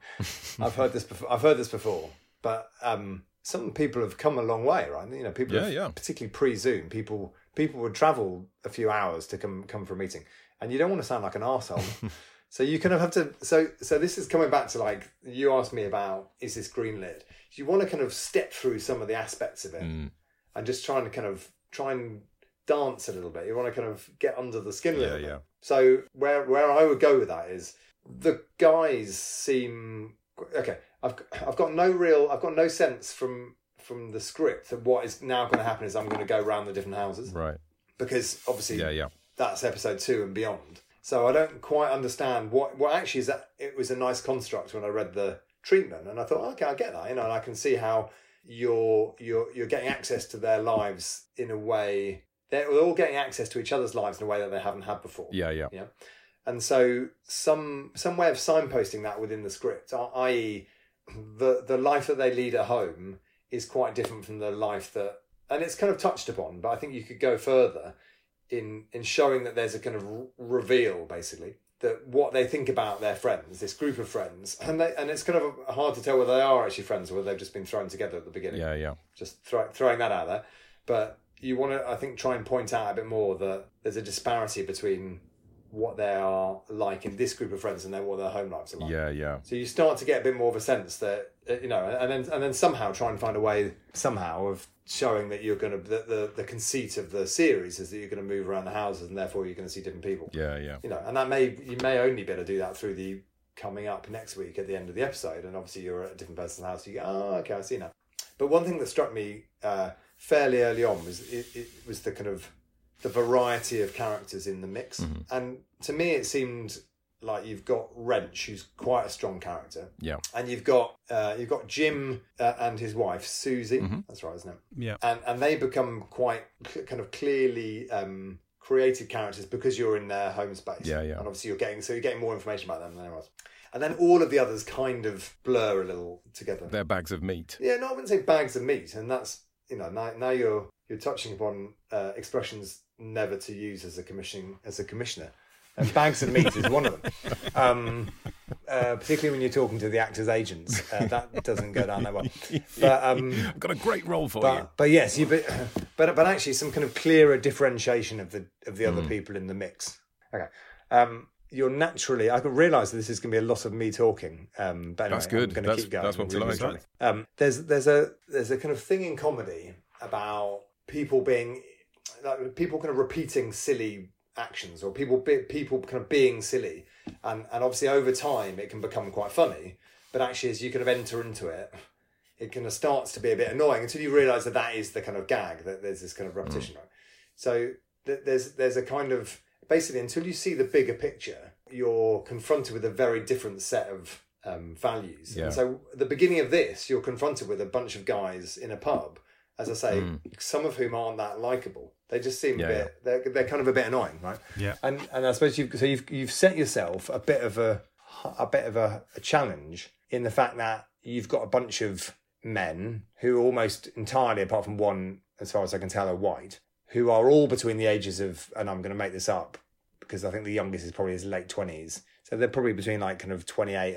I've heard this before. I've heard this before," but um, some people have come a long way, right? You know, people, yeah, have, yeah. particularly pre-Zoom, people people would travel a few hours to come come for a meeting, and you don't want to sound like an arsehole. So you kind of have to, so so this is coming back to like, you asked me about, is this greenlit? You want to kind of step through some of the aspects of it mm. and just trying to kind of, try and dance a little bit. You want to kind of get under the skin a little yeah, bit. Yeah. So where where I would go with that is, the guys seem, okay, I've I've got no real, I've got no sense from from the script that what is now going to happen is I'm going to go around the different houses. Right. Because obviously yeah, yeah. that's episode two and beyond. So I don't quite understand what, what actually is that. It was a nice construct when I read the treatment, and I thought, okay, I get that, you know, and I can see how you're you're you're getting access to their lives in a way. They're all getting access to each other's lives in a way that they haven't had before. Yeah, yeah, yeah. And so some some way of signposting that within the script, that is, the the life that they lead at home is quite different from the life that, and it's kind of touched upon, but I think you could go further in in showing that there's a kind of reveal, basically, that what they think about their friends, this group of friends, and they and it's kind of hard to tell whether they are actually friends or whether they've just been thrown together at the beginning. Yeah, yeah. Just throw, throwing that out there. But you want to, I think, try and point out a bit more that there's a disparity between what they are like in this group of friends and then what their home lives are like. Yeah, yeah. So you start to get a bit more of a sense that, you know, and then and then somehow try and find a way somehow of showing that you're going to, the, the the conceit of the series is that you're going to move around the houses and therefore you're going to see different people. Yeah, yeah. You know, and that may, you may only be able to do that through the coming up next week at the end of the episode, and obviously you're at a different person's house, you go, oh, okay, I see now. But one thing that struck me uh, fairly early on was it, it was the kind of the variety of characters in the mix. Mm-hmm. And to me it seemed like you've got Wrench, who's quite a strong character. Yeah. And you've got uh, you've got Jim uh, and his wife, Susie. Mm-hmm. That's right, isn't it? Yeah. And and they become quite c- kind of clearly um, created characters because you're in their home space. Yeah, yeah. And obviously you're getting, so you're getting more information about them than anyone else. And then all of the others kind of blur a little together. They're bags of meat. Yeah, no, I wouldn't say bags of meat. And that's, you know, now, now you're you're touching upon uh, expressions never to use as a commission as a commissioner. And bags of meat is one of them. Um, uh, particularly when you're talking to the actors' agents, uh, that doesn't go down that well. But um, I've got a great role for but, you. But yes, you but, but but actually some kind of clearer differentiation of the of the other mm. people in the mix. Okay, um, you're naturally. I can realise that this is going to be a lot of me talking. Um, but anyway, that's good. I'm going to that's, keep going. That's what we like. Um, there's there's a there's a kind of thing in comedy about people being like people kind of repeating silly actions, or people people kind of being silly, and and obviously over time it can become quite funny, but actually as you kind of enter into it, it kind of starts to be a bit annoying until you realise that that is the kind of gag, that there's this kind of repetition. Mm. Right? So th- there's there's a kind of, basically until you see the bigger picture, you're confronted with a very different set of um, values. Yeah. And so at the beginning of this, you're confronted with a bunch of guys in a pub, as I say, mm. some of whom aren't that likeable. They just seem yeah, a bit. Yeah. They're they're kind of a bit annoying, right? Yeah. And and I suppose you've so you've you've set yourself a bit of a a bit of a, a challenge in the fact that you've got a bunch of men who almost entirely, apart from one, as far as I can tell, are white, who are all between the ages of, and I'm going to make this up because I think the youngest is probably his late twenties. So they're probably between like kind of twenty-eight and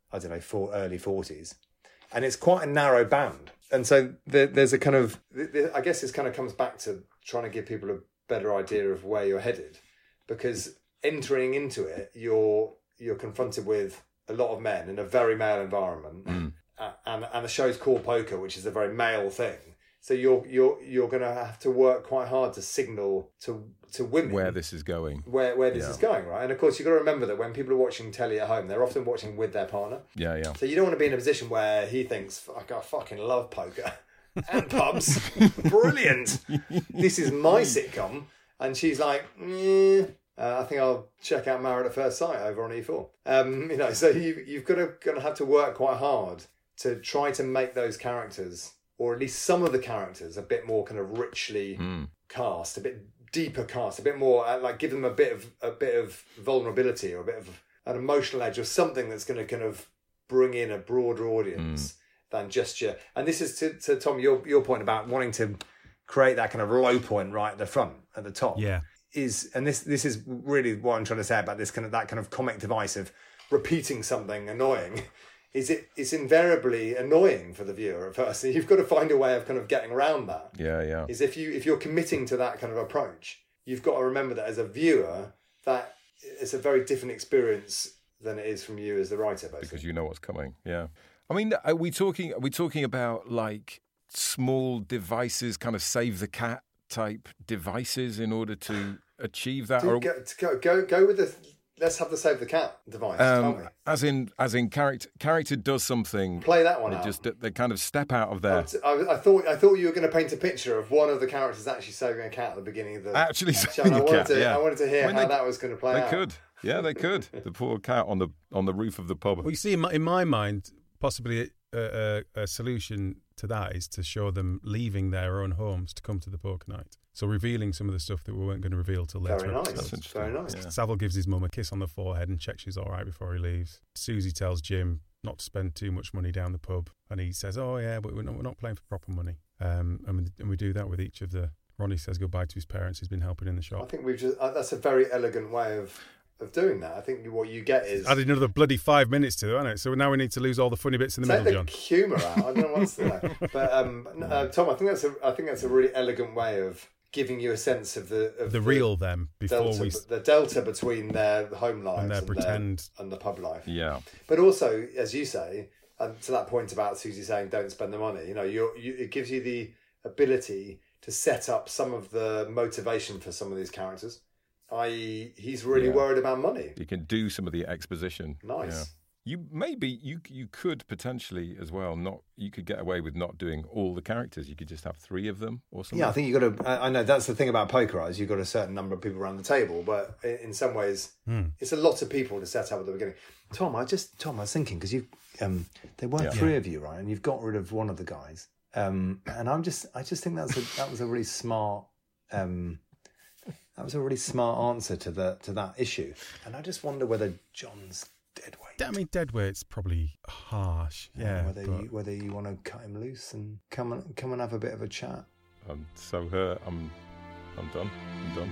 I don't know, for early forties. And it's quite a narrow band. And so there, there's a kind of, I guess this kind of comes back to trying to give people a better idea of where you're headed. Because entering into it, you're you're confronted with a lot of men in a very male environment. Mm. Uh, and, and the show's called Poker, which is a very male thing. So you're you're you're going to have to work quite hard to signal to to women where this is going, where where this yeah. is going, right? And of course, you've got to remember that when people are watching telly at home, they're often watching with their partner. Yeah, yeah. So you don't want to be in a position where he thinks, "Fuck, I fucking love poker and pubs, brilliant. This is my sitcom," and she's like, eh, uh, "I think I'll check out Married at First Sight over on E four." Um, you know, so you you've got to going to have to work quite hard to try to make those characters, or at least some of the characters, a bit more kind of richly mm. cast, a bit deeper cast, a bit more uh, like give them a bit of a bit of vulnerability or a bit of an emotional edge or something that's going to kind of bring in a broader audience mm. than just your. And this is to, to Tom your your point about wanting to create that kind of low point right at the front, at the top. Yeah, is and this this is really what I'm trying to say about this kind of that kind of comic device of repeating something annoying. Is it? It's invariably annoying for the viewer at first. So you've got to find a way of kind of getting around that. Yeah, yeah. Is if you if you're committing to that kind of approach, you've got to remember that as a viewer, that it's a very different experience than it is from you as the writer, basically. Because you know what's coming. Yeah. I mean, are we talking? Are we talking about like small devices, kind of save the cat type devices, in order to achieve that? To or go, to go go go with the. Let's have the save the cat device. Um, tell me. as in, as in, character character does something. Play that one they out. Just they kind of step out of their. I, I thought I thought you were going to paint a picture of one of the characters actually saving a cat at the beginning of the. Actually show. saving I a wanted cat. To, yeah. I wanted to hear I mean, how they, that was going to play they out. They could. Yeah, they could. The poor cat on the on the roof of the pub. Well, you see, in my, in my mind, possibly a, a, a solution to that is to show them leaving their own homes to come to the poker night. So revealing some of the stuff that we weren't going to reveal till later. Very nice. episodes. That's very nice. Yeah. Savile gives his mum a kiss on the forehead and checks she's all right before he leaves. Susie tells Jim not to spend too much money down the pub, and he says, "Oh yeah, but we're not, we're not playing for proper money." Um, and, we, and we do that with each of the. Ronnie says goodbye to his parents. He's been helping in the shop. I think we've just. Uh, that's a very elegant way of. Of doing that, I think what you get is added another bloody five minutes to it, hasn't it? So now we need to lose all the funny bits in the take middle, the John. humour out. I don't know what's there, but um, uh, Tom, I think that's a. I think that's a really elegant way of giving you a sense of the of the, the real them before delta, we the delta between their home lives and their and, pretend their, and the pub life. Yeah, but also, as you say, and to that point about Susie saying don't spend the money, you know, you're, you it gives you the ability to set up some of the motivation for some of these characters. that is, he's really yeah. worried about money. You can do some of the exposition. Nice. Yeah. You maybe you you could potentially as well not you could get away with not doing all the characters. You could just have three of them or something. Yeah, I think you got to. I know that's the thing about poker, is you've got a certain number of people around the table, but in some ways, hmm. it's a lot of people to set up at the beginning. Tom, I just Tom, I was thinking because you, um, there were Yeah. three Yeah. of you, right? And you've got rid of one of the guys, um, and I'm just, I just think that's a, that was a really smart. Um, That was a really smart answer to the to that issue, and I just wonder whether John's dead weight. I mean, dead weight's probably harsh. Yeah, whether but you, whether you want to cut him loose and come and come and have a bit of a chat. I'm so hurt. I'm I'm done. I'm done.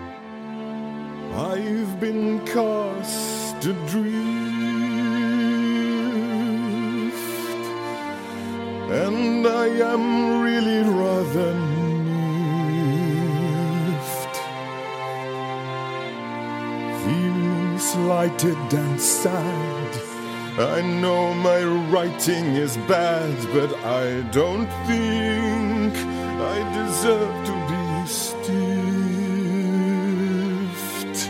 I've been cast adrift, and I am really rather miffed, feeling slighted and sad. I know my writing is bad, but I don't think I deserve to be stiffed.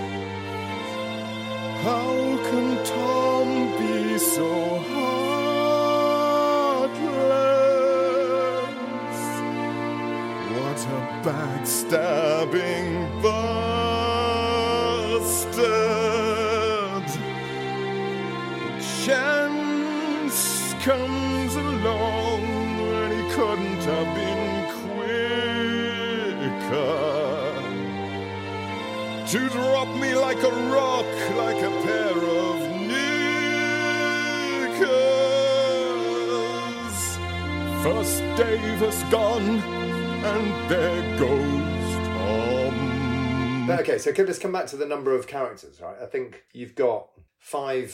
How can Tom be so heartless? What a backstabbing bastard! Chance comes along when he couldn't have been quicker to drop me like a rock, like a pair of knickers. First Dave has gone, and there goes Tom. But okay, so let's come back to the number of characters, right? I think you've got five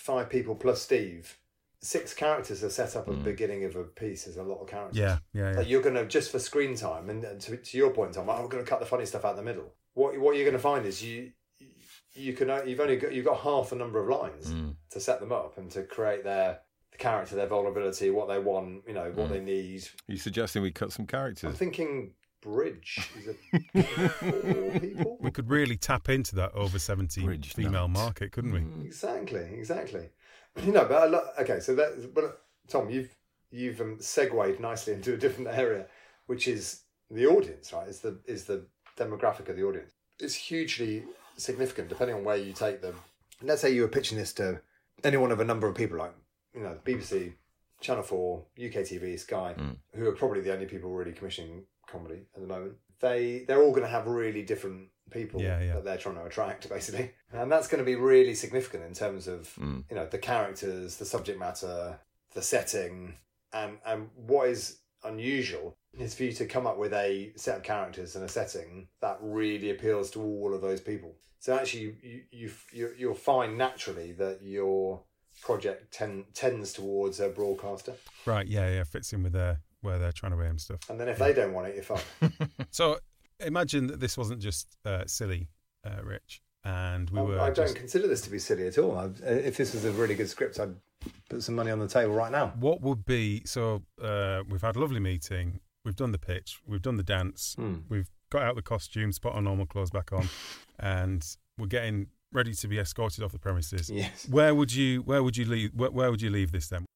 five people plus Steve, six characters are set up at the beginning of a piece. Is a lot of characters. Yeah, yeah, yeah. Like you're going to, just for screen time, and to, to your point, Tom, I'm going to cut the funny stuff out the middle. What what you're going to find is you you can you've only got you've got half the number of lines Mm. to set them up and to create their the character, their vulnerability, what they want, you know, what Mm. they need. Are you suggesting we cut some I'm characters? thinking Bridge is a four people. We could really tap into that over seventy Bridge female Knight. market, couldn't we? Mm. Exactly, exactly. You know, but a lot, okay, so that, but Tom, you've you've um, segued nicely into a different area, which is the audience, right? Is the is the demographic of the audience. It's hugely significant depending on where you take them. Let's say you were pitching this to any one of a number of people, like you know, B B C, Channel Four, U K T V, Sky, Mm. who are probably the only people really commissioning comedy at the moment. They they're all going to have really different people Yeah, yeah. that they're trying to attract, basically, and that's going to be really significant in terms of Mm. you know the characters, the subject matter, the setting, and and what is unusual is for you to come up with a set of characters and a setting that really appeals to all of those people. So actually, you you, you you'll find naturally that your project ten, tends towards a broadcaster, Right, yeah, yeah, fits in with their where they're trying to aim stuff. and then if they don't want it, you're fine. So imagine that this wasn't just uh, silly, uh, Rich, and we I, were I don't just, consider this to be silly at all. I, if this was a really good script, I'd put some money on the table right now. what would be, so uh, we've had a lovely meeting, we've done the pitch, we've done the dance, Hmm. we've got out the costumes, put our normal clothes back on, and we're getting ready to be escorted off the premises. Yes. Where would you where would you leave where, where would you leave this then?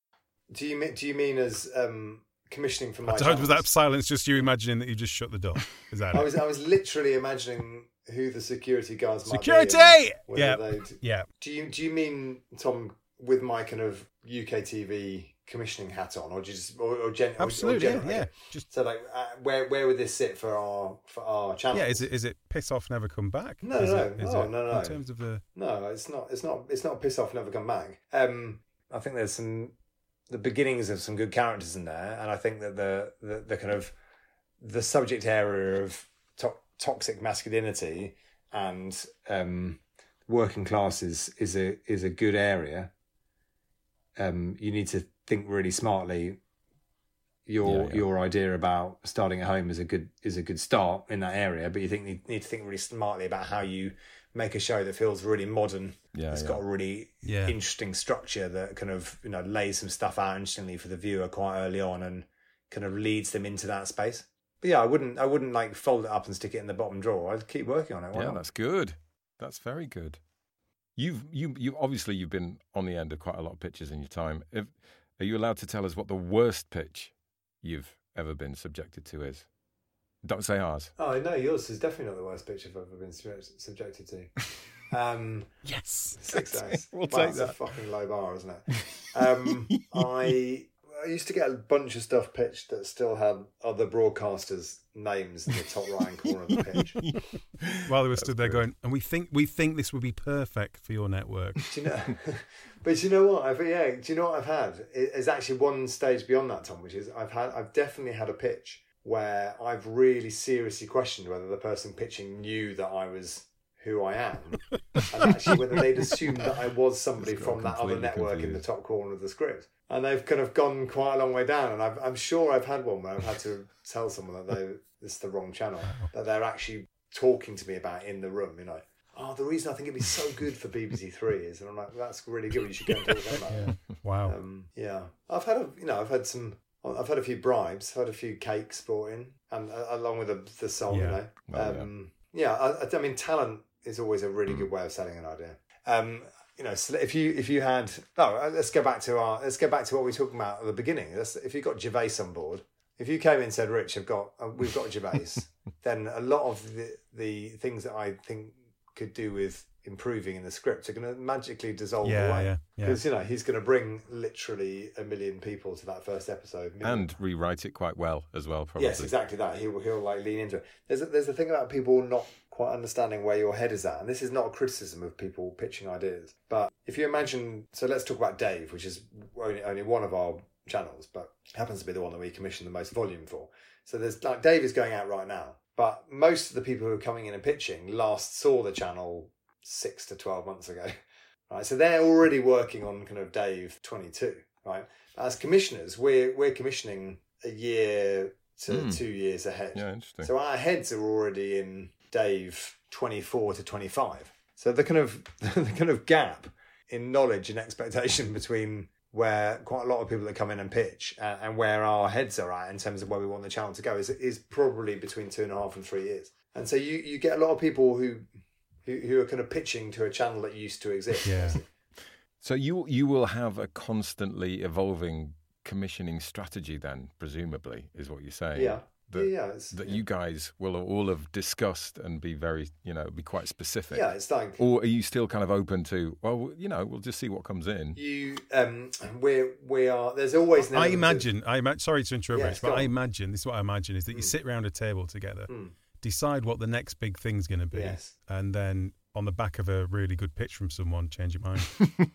Do you mean do you mean as um, commissioning from my? I don't, was that channels? silence just you imagining that you just shut the door? Is that I it? was I was literally imagining who the security guards might Security! be. and whether Yeah. they'd- Yeah. Do you do you mean, Tom, with my kind of U K T V commissioning hat on, or do you just or, or, gen, or- or Absolutely, yeah, generally? yeah. Just So like, uh, where where would this sit for our for our channel? yeah, is it is it piss off, never come back? No, is no, it, is no, it, no, no. In terms of the No, it's not. It's not. It's not piss off, never come back. Um, I think there's some the beginnings of some good characters in there, and I think that the the, the kind of the subject area of to- toxic masculinity and um, working class is is a is a good area. Um, you need to think really smartly. Your Yeah, yeah. your idea about starting at home is a good is a good start in that area, but you think you need to think really smartly about how you make a show that feels really modern. Yeah, It's yeah. got a really Yeah. interesting structure that kind of you know lays some stuff out interestingly for the viewer quite early on and kind of leads them into that space. But yeah, I wouldn't I wouldn't like fold it up and stick it in the bottom drawer. I'd keep working on it. Why Yeah, not? that's good. That's very good. You've you you obviously you've been on the end of quite a lot of pitches in your time. If, are you allowed to tell us what the worst pitch you've ever been subjected to is? Don't say ours. Oh no, yours is definitely not the worst pitch I've ever been subject- subjected to. Um, yes, six days. We'll Well, take that's that. a fucking low bar, isn't it? Um, I I used to get a bunch of stuff pitched that still had other broadcasters' names in the top right hand corner of the pitch. While they were stood there going, and we think we think this would be perfect for your network. Do you know? But you know what? I've yeah. Do you know what I've had? It- It's actually one stage beyond that, Tom. Which is I've had. I've definitely had a pitch where I've really seriously questioned whether the person pitching knew that I was who I am, and actually whether they'd assumed that I was somebody Just got from that other completely network in the confused. top corner of the script. And they've kind of gone quite a long way down. And I've, I'm sure I've had one where I've had to tell someone that they this is the wrong channel, that they're actually talking to me about in the room. You know, oh, the reason I think it'd be so good for B B C Three is, and I'm like, that's really good. You should go and talk to them about it. Wow. Um, yeah, I've had a, you know, I've had some, I've had a few bribes, I've had a few cakes brought in, and uh, along with the, the song, Yeah. you know, Oh, yeah. um, yeah. I, I mean, talent is always a really good way of selling an idea. Um, you know, so if you if you had, oh, let's go back to our, let's go back to what we were talking about at the beginning. Let's, if you got Gervais on board, if you came in and said, "Rich, I've got, uh, we've got Gervais," then a lot of the the things that I think could do with improving in the script are going to magically dissolve Yeah, away. yeah, yeah. Because, you know, he's going to bring literally a million people to that first episode. Million. And rewrite it quite well as well, probably. Yes, exactly that. He'll, he'll like lean into it. There's a, there's a thing about people not quite understanding where your head is at. And this is not a criticism of people pitching ideas. But if you imagine, so let's talk about Dave, which is only, only one of our channels, but happens to be the one that we commission the most volume for. So there's like Dave is going out right now. But most of the people who are coming in and pitching last saw the channel six to twelve months ago. right? So they're already working on kind of Dave twenty-two, right? As commissioners, we're we're commissioning a year to mm. two years ahead. Yeah, interesting. So our heads are already in Dave twenty-four to twenty-five. So the kind of the kind of gap in knowledge and expectation between where quite a lot of people that come in and pitch and, and where our heads are at in terms of where we want the channel to go is is probably between two and a half and three years. And so you, you get a lot of people who, who who are kind of pitching to a channel that used to exist. Yeah. So you you will have a constantly evolving commissioning strategy then, presumably, is what you're saying. Yeah. That, yeah, it's, that yeah. you guys will all have discussed and be very, you know, be quite specific. Yeah, it's like... Or are you still kind of open to, well, you know, we'll just see what comes in? You, um, we're, we are, there's always... I imagine, I imagine, sorry to interrupt, yeah, Rich, but I imagine, this is what I imagine, is that mm. you sit around a table together, mm. decide what the next big thing's going to be, yes. and then on the back of a really good pitch from someone, change your mind.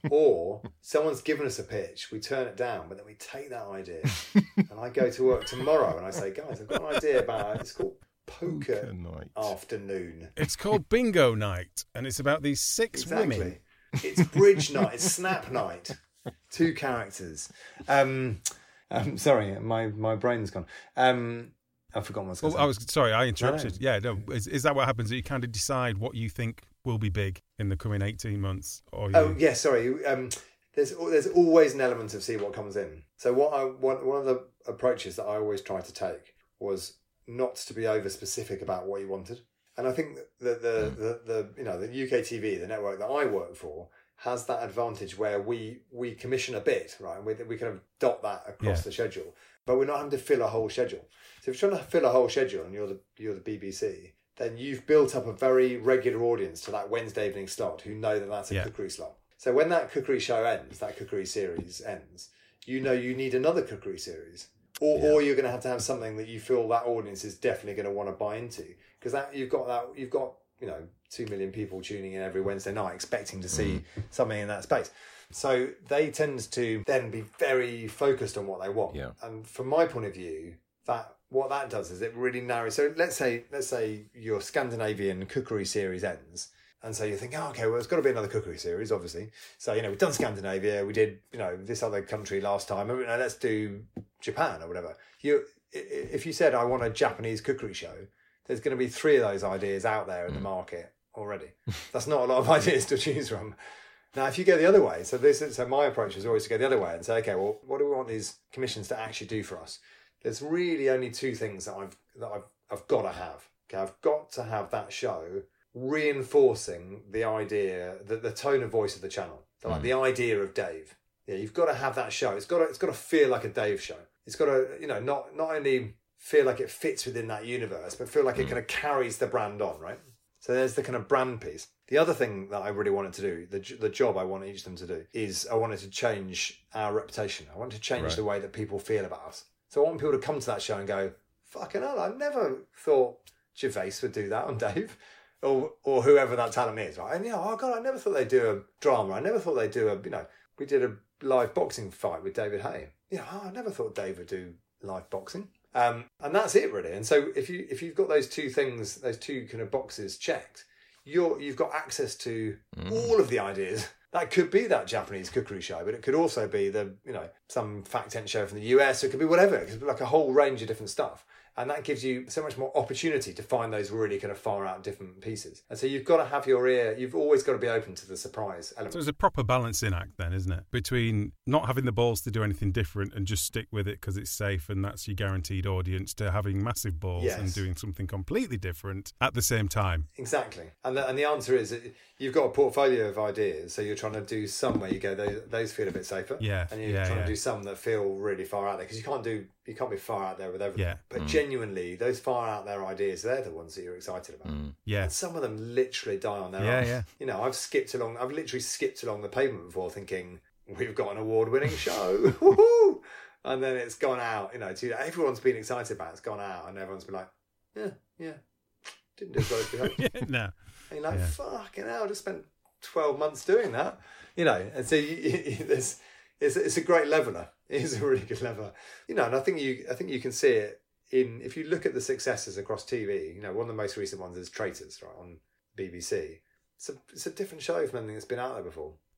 Or someone's given us a pitch, we turn it down, but then we take that idea and I go to work tomorrow and I say, guys, I've got an idea about it. It's called Poker, Poker Night Afternoon. It's called Bingo Night, and it's about these six exactly. women. It's Bridge Night, it's Snap Night. Two characters. Um, um, sorry, my, my brain's gone. Um, I've forgotten what's going well, I was sorry, I interrupted. No, no. Yeah, no. Is, is that what happens? That you kind of decide what you think will be big in the coming eighteen months? Or you... Oh, yeah, sorry. Um, there's there's always an element of see what comes in. So what I one one of the approaches that I always tried to take was not to be over specific about what you wanted. And I think that the, mm. the, the you know the U K T V, the network that I work for, has that advantage where we we commission a bit, right? We we kind of dot that across yeah. the schedule, but we're not having to fill a whole schedule. So if you're trying to fill a whole schedule and you're the you're the B B C, then you've built up a very regular audience to that Wednesday evening slot who know that that's a yeah. cookery slot. So when that cookery show ends, that cookery series ends, you know you need another cookery series, or yeah. or you're going to have to have something that you feel that audience is definitely going to want to buy into, because that you've got that you've got you know two million people tuning in every Wednesday night expecting to see mm. something in that space. So they tend to then be very focused on what they want. Yeah. And from my point of view, that what that does is it really narrows. So let's say let's say your Scandinavian cookery series ends, and so you think, oh, okay, well, there's got to be another cookery series, obviously. So you know we've done Scandinavia, we did you know this other country last time. You know, let's do Japan or whatever. You if you said I want a Japanese cookery show, there's going to be three of those ideas out there in mm. the market already. That's not a lot of ideas to choose from. Now, if you go the other way, so this is, so my approach is always to go the other way and say, okay, well, what do we want these commissions to actually do for us? There's really only two things that I've that I've I've got to have. Okay, I've got to have that show reinforcing the idea, the, the tone of voice of the channel, so like mm. the idea of Dave. Yeah, you've got to have that show. It's got to, it's got to feel like a Dave show. It's got to, you know, not not only feel like it fits within that universe, but feel like mm. it kind of carries the brand on, right? So there's the kind of brand piece. The other thing that I really wanted to do, the the job I want each of them to do, is I wanted to change our reputation. I wanted to change right. the way that people feel about us. So I want people to come to that show and go, fucking hell, I never thought Gervais would do that on Dave. Or or whoever that talent is, right? And, you know, oh, God, I never thought they'd do a drama. I never thought they'd do a, you know, we did a live boxing fight with David Hay. You know, oh, I never thought Dave would do live boxing. Um, and that's it, really. And so if, you, if you've got those two things, those two kind of boxes checked, you're, you've got access to mm. all of the ideas. That could be that Japanese cookery show, but it could also be the, you know, some fact tent show from the U S. It could be whatever. It could be like a whole range of different stuff. And that gives you so much more opportunity to find those really kind of far out different pieces. And so you've got to have your ear, you've always got to be open to the surprise element. So it's a proper balancing act then, isn't it? Between not having the balls to do anything different and just stick with it because it's safe and that's your guaranteed audience, to having massive balls yes. and doing something completely different at the same time. Exactly. And the, and the answer is that you've got a portfolio of ideas, so you're trying to do some where you go, those, those feel a bit safer. Yeah. And you're yeah, trying yeah. to do some that feel really far out there, because you can't do, you can't be far out there with everything. Yeah. But mm. genuinely, those far out there ideas, they're the ones that you're excited about. Mm. Yeah. And some of them literally die on their yeah, own. Yeah. You know, I've skipped along, I've literally skipped along the pavement before thinking, we've got an award-winning show. Woohoo! And then it's gone out, you know, to, everyone's been excited about it. It's gone out and everyone's been like, yeah, yeah, didn't do as well as we hoped. yeah, no. And you're like, yeah. fucking hell, I just spent twelve months doing that. You know, and so you, you, there's, it's, it's a great leveler. It is a really good leveler. You know, and I think you I think you can see it in, if you look at the successes across T V, you know, one of the most recent ones is Traitors, right, on B B C. It's a, it's a different show from anything that's been out there before.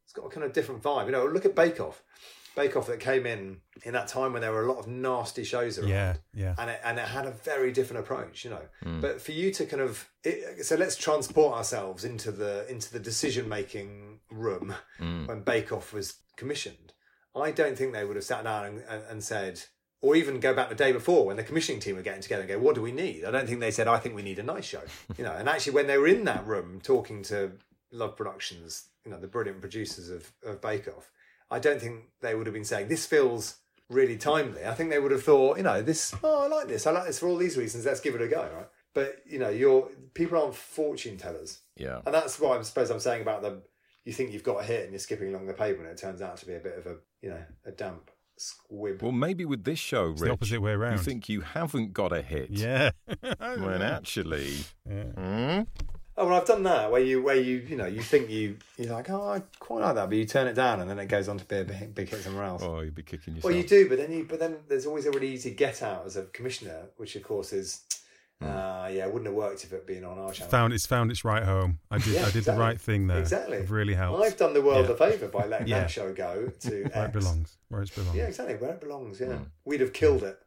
it's got a kind of different vibe. You know, look at Bake Off. Bake Off that came in in that time when there were a lot of nasty shows around. Yeah, yeah. And it, and it had a very different approach, you know. Mm. But for you to kind of... It, so let's transport ourselves into the into the decision-making room Mm. when Bake Off was commissioned. I don't think they would have sat down and, and, and said... Or even go back the day before when the commissioning team were getting together and go, what do we need? I don't think they said, I think we need a nice show. You know, and actually when they were in that room talking to Love Productions, you know, the brilliant producers of, of Bake Off, I don't think they would have been saying, this feels really timely. I think they would have thought, you know, this, oh, I like this. I like this for all these reasons. Let's give it a go, right? But, you know, you're people aren't fortune tellers. Yeah. And that's what I suppose I'm saying about the, you think you've got a hit and you're skipping along the pavement. It turns out to be a bit of a, you know, a damp squib. Well, maybe with this show, Rich, It's the opposite way around. you think you haven't got a hit. Yeah. When actually... Yeah. Mm? Oh, well, I've done that where you, where you, you know, you think you, you're like, oh, I quite like that, but you turn it down and then it goes on to be a big, big hit somewhere else. Oh, you'd be kicking yourself. Well, you do, but then you, but then there's always a really easy get out as a commissioner, which of course is, Hmm. uh, yeah, it wouldn't have worked if it had been on our It's channel. found it's found its right home. I did Yeah, I did exactly. the right thing there. Exactly. It really helped. I've done the world Yeah. a favour by letting Yeah. that show go to Where it X. belongs. Where it belongs. Yeah, exactly, where it belongs. Yeah, Mm. we'd have killed it.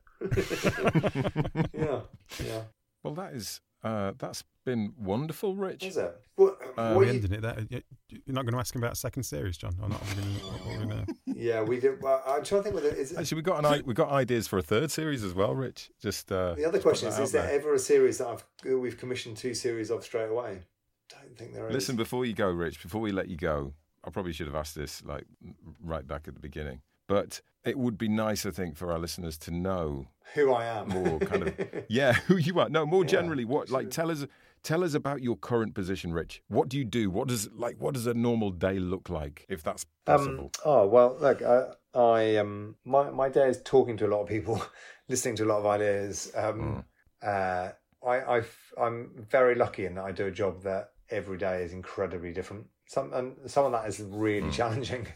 yeah, yeah. Well, that is... Uh, that's been wonderful, Rich. Is it? What, Uh, what We you- ended it. That, you're not going to ask him about a second series, John, or not? Are we gonna, are we gonna... Yeah, we did. Well, I'm trying to think whether is it, Actually, we got an i- we got ideas for a third series as well, Rich. Just uh, the other just question put is: that is out there ever a series that I've we've commissioned two series of straight away? Don't think there is. Listen, before you go, Rich, before we let you go, I probably should have asked this like right back at the beginning. But it would be nice, I think, for our listeners to know who I am. more kind of yeah, who you are. No, more Yeah, generally, what like tell us tell us about your current position, Rich. What do you do? What does like what does a normal day look like, if that's possible? Um, oh well, look, I, I um, my my day is talking to a lot of people, listening to a lot of ideas. Um, uh, I I've, I'm very lucky in that I do a job that every day is incredibly different. Some and some of that is really challenging.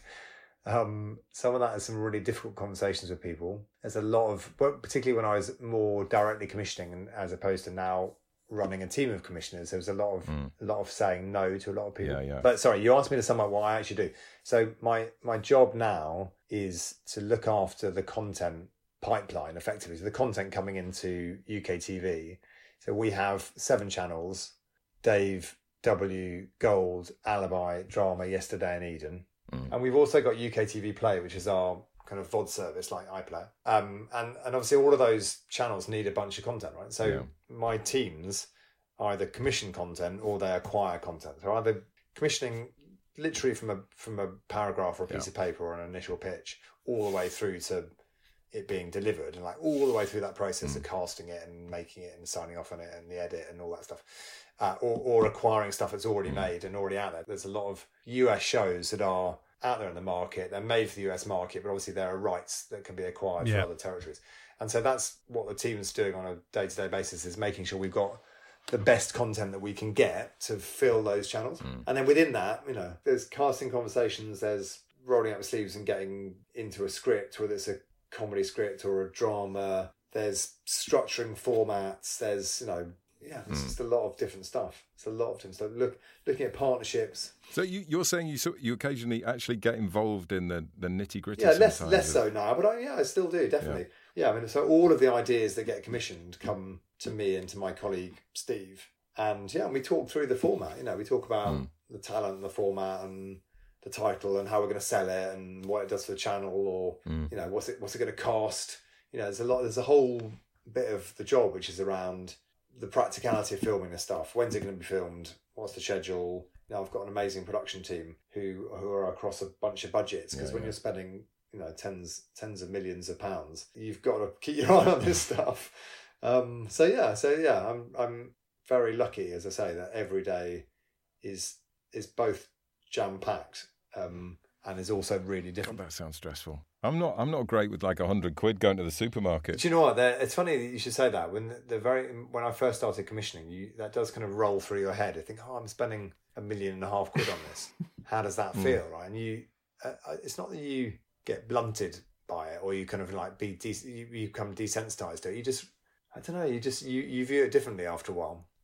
Um, some of that is some really difficult conversations with people. There's a lot of, well, particularly when I was more directly commissioning, and as opposed to now running a team of commissioners, there was a lot of a lot of saying no to a lot of people. Yeah, yeah. But sorry, you asked me to sum up what I actually do. So my my job now is to look after the content pipeline, effectively, so the content coming into U K T V. So we have seven channels: Dave, W, Gold, Alibi, Drama, Yesterday, and Eden. And we've also got U K T V Play, which is our kind of V O D service like iPlayer. Um, and, and obviously all of those channels need a bunch of content, right? So Yeah. my teams either commission content or they acquire content. So either commissioning literally from a from a paragraph or a piece Yeah. of paper or an initial pitch all the way through to it being delivered, and like all the way through that process of casting it and making it and signing off on it and the edit and all that stuff. Uh, or, or acquiring stuff that's already made and already out there. There's a lot of U S shows that are out there in the market. They're made for the U S market, but obviously there are rights that can be acquired Yeah. for other territories. And so that's what the team's doing on a day-to-day basis, is making sure we've got the best content that we can get to fill those channels. And then within that, you know, there's casting conversations, there's rolling up the sleeves and getting into a script, whether it's a comedy script or a drama. There's structuring formats. There's, you know, yeah, it's just a lot of different stuff. It's a lot of different stuff. Look, looking at partnerships. So you, you're saying you so, you occasionally actually get involved in the, the nitty gritty. Yeah, less less so now, but I, yeah, I still do, definitely. Yeah. I mean, so all of the ideas that get commissioned come to me and to my colleague Steve, and yeah, and we talk through the format. You know, we talk about Mm. the talent, and the format, and the title, and how we're going to sell it, and what it does for the channel, or Mm. you know, what's it what's it going to cost. You know, there's a lot. There's a whole bit of the job which is around the practicality of filming this stuff. When's it going to be filmed? What's the schedule? Now I've got an amazing production team who who are across a bunch of budgets, because Yeah, when yeah. you're spending, you know, tens tens of millions of pounds, you've got to keep your eye on this stuff. Um, so yeah, so yeah, I'm I'm very lucky, as I say, that every day is is both jam packed um, and is also really God, different. that sounds stressful. I'm not. I'm not great with like a hundred quid going to the supermarket. Do you know what? They're, it's funny that you should say that. When the very when I first started commissioning, you that does kind of roll through your head. I think, oh, I'm spending a million and a half quid on this. How does that feel, right? And you, uh, it's not that you get blunted by it, or you kind of like be de- you, you become desensitized to it. You just, I don't know. You just you, you view it differently after a while.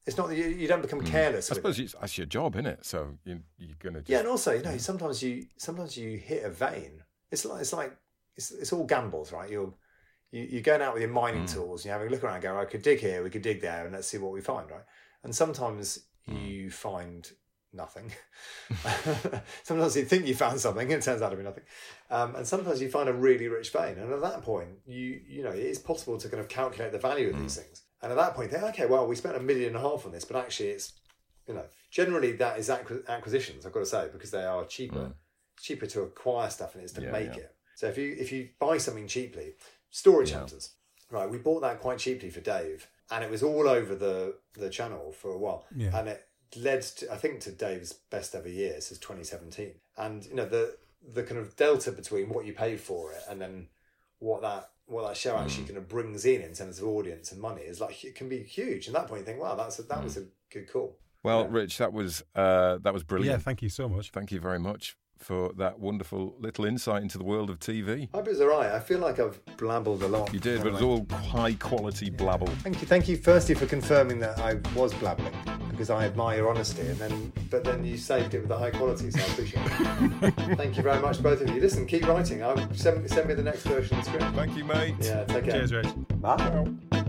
it's not that you, you don't become careless. I with suppose it. it's, that's your job, isn't it? So you, you're gonna. Just, Yeah, and also, you know, sometimes you sometimes you hit a vein. It's like it's like it's, it's all gambles, right? You're you, you're going out with your mining Mm. tools. And you're having a look around, and go, I could dig here, we could dig there, and let's see what we find, right? And sometimes Mm. you find nothing. Sometimes you think you found something, and it turns out to be nothing. Um, and sometimes you find a really rich vein, and at that point, you you know, it is possible to kind of calculate the value of Mm. these things. And at that point, you think, okay, well, we spent a million and a half on this, but actually, it's you know, generally that is acqu- acquisitions. I've got to say, because they are cheaper, Mm. cheaper to acquire stuff than it is to Yeah, make yeah. it. So if you if you buy something cheaply, Storage Yeah. Hunters, right? We bought that quite cheaply for Dave, and it was all over the the channel for a while, Yeah. and it led to, I think, to Dave's best ever year since twenty seventeen. And you know the the kind of delta between what you pay for it and then what that what that show actually Mm. kind of brings in in terms of audience and money is like it can be huge. And at that point, you think, wow, that's a, that was a good call. Well, Yeah. Rich, that was uh, that was Yeah, brilliant. thank you so much. Thank you very much for that wonderful little insight into the world of T V. I hope it was all right. I feel like I've blabbled a lot. You did, but it was all high quality blabble. Thank you, thank you. Firstly, for confirming that I was blabbling because I admire your honesty, and then but then you saved it with the high quality, so I appreciate it. Thank you very much, both of you. Listen, keep writing. I'll send, send me the next version of the script. Thank you, mate. Yeah, take care. Cheers, Rich. Bye.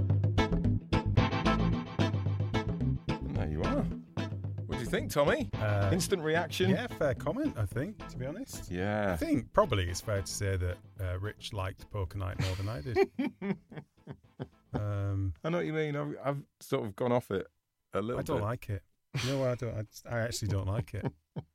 There you are. What do you think, Tommy? Uh, Instant reaction? Yeah, fair comment, I think, to be honest. Yeah. I think probably it's fair to say that uh, Rich liked Poker Night more than I did. um, I know what you mean. I've, I've sort of gone off it a little I don't bit. like it. No, I don't. I, I actually don't like it.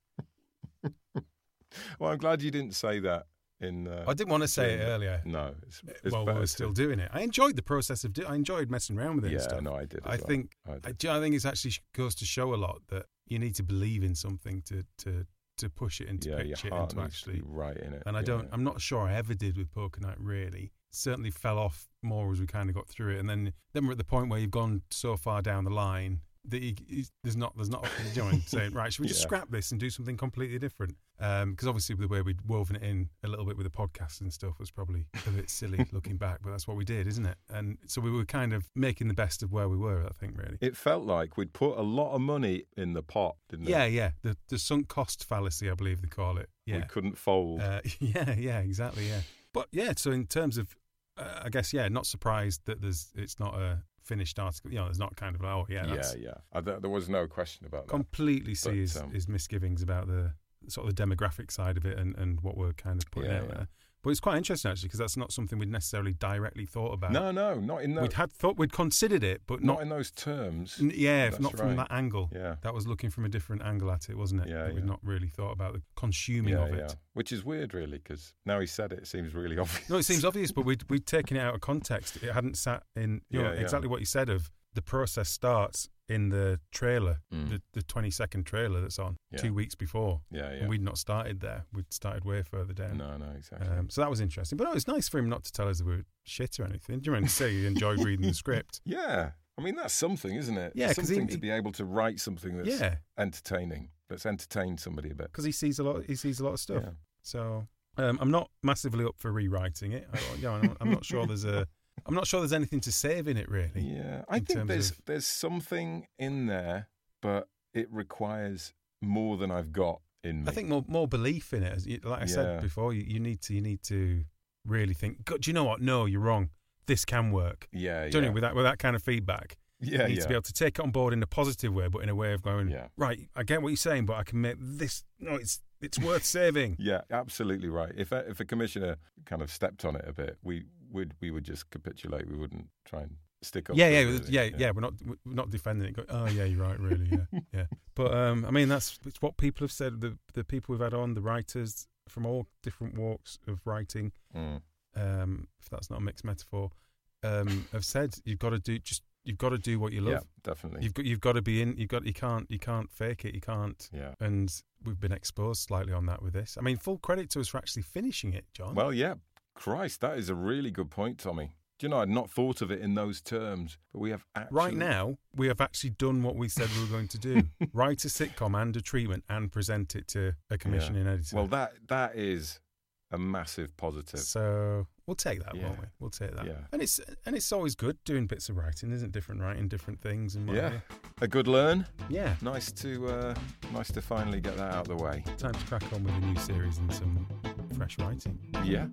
Well, I'm glad you didn't say that in. Uh, I didn't want to say it in- earlier. No, it's, it's well, better we're to- still doing it. I enjoyed the process of. Do- I enjoyed messing around with it. Yeah, and stuff. no, I did. as I well. think. I did. I, do you know, I think it actually goes to show a lot that you need to believe in something to to to push it and to yeah, your pitch it heart and to needs to actually. be right in it. And I yeah. don't. I'm not sure I ever did with Poker Night. Really, certainly fell off more as we kind of got through it, and then then we're at the point where you've gone so far down the line that you, you, there's not there's not you know, saying right, should we just Yeah. scrap this and do something completely different? Because obviously the way we'd woven it in a little bit with the podcast and stuff was probably a bit silly looking back, but that's what we did, isn't it? And so we were kind of making the best of where we were, I think, really. It felt like we'd put a lot of money in the pot, didn't it? Yeah, yeah. The the sunk cost fallacy, I believe they call it. Yeah. We couldn't fold. Uh, yeah, yeah, exactly, yeah. But yeah, so in terms of, uh, I guess, yeah, not surprised that there's it's not a finished article. You know, there's not kind of, oh, yeah, yeah, that's yeah. I, there was no question about that. completely see But, his, um, his misgivings about the sort of the demographic side of it and, and what we're kind of putting Yeah, out yeah. there. But it's quite interesting, actually, because that's not something we'd necessarily directly thought about. No, no, not in those. We'd had thought, we'd considered it, but not not, in those terms. n- yeah, That's not from right. that angle. Yeah. That was looking from a different angle at it, wasn't it? Yeah, That We'd yeah. not really thought about the consuming yeah, of it. yeah. Which is weird, really, because now he said it, it seems really obvious. No, it seems obvious, but we'd we'd taken it out of context. It hadn't sat in you know Yeah, yeah. exactly what you said of the process starts in the trailer, Mm. the the twenty second trailer that's on Yeah. two weeks before. Yeah, yeah. And we'd not started there. We'd started way further down. No, no, exactly. Um, so that was interesting. But no, it's nice for him not to tell us that we were shit or anything. Do you mean to say he enjoyed reading the script? yeah. I mean, that's something, isn't it? Yeah, 'cause he- something he- to be able to write something that's Yeah, entertaining, that's entertained somebody a bit. because he sees a lot. He sees a lot of stuff. Yeah. So um, I'm not massively up for rewriting it. I, you know, I'm, I'm not sure there's a. I'm not sure there's anything to save in it really. Yeah, I in think terms there's of- there's something in there, but it requires more than I've got in me. I think more more belief in it. As you, like I Yeah. said before, you, you need to you need to really think. God, do you know what? No, you're wrong. This can work. Yeah, Don't yeah. you? With that with that kind of feedback, yeah, you need yeah. to be able to take it on board in a positive way, but in a way of going, Yeah. right. I get what you're saying, but I can make this. No, it's it's worth saving. Yeah, absolutely right. If a, if a commissioner kind of stepped on it a bit, we would we would just capitulate. We wouldn't try and stick up. Yeah, for yeah, it, it was- really. yeah, yeah. We're not we're not defending it. Go, oh, yeah, you're right. Really, yeah, yeah. But um, I mean, that's it's what people have said. The the people we've had on, the writers from all different walks of writing. Mm. Um, if that's not a mixed metaphor, um, have said you've got to do just you've got to do what you love. Yeah, definitely. You've got you've got to be in. You've got you can't you can't fake it. You can't. Yeah. And we've been exposed slightly on that with this. I mean, full credit to us for actually finishing it, John. Well, yeah. Christ, that is a really good point, Tommy. Do you know, I'd not thought of it in those terms, but we have actually... Right now, we have actually done what we said we were going to do: write a sitcom and a treatment, and present it to a commissioning editor. Well, that that is a massive positive. So we'll take that, Yeah. won't we? We'll take that. Yeah. And it's and it's always good doing bits of writing, isn't it? Different writing, different things, and what Yeah, have you. a good learn. Yeah. Nice to uh, nice to finally get that out of the way. Time to crack on with a new series and some fresh writing. Yeah.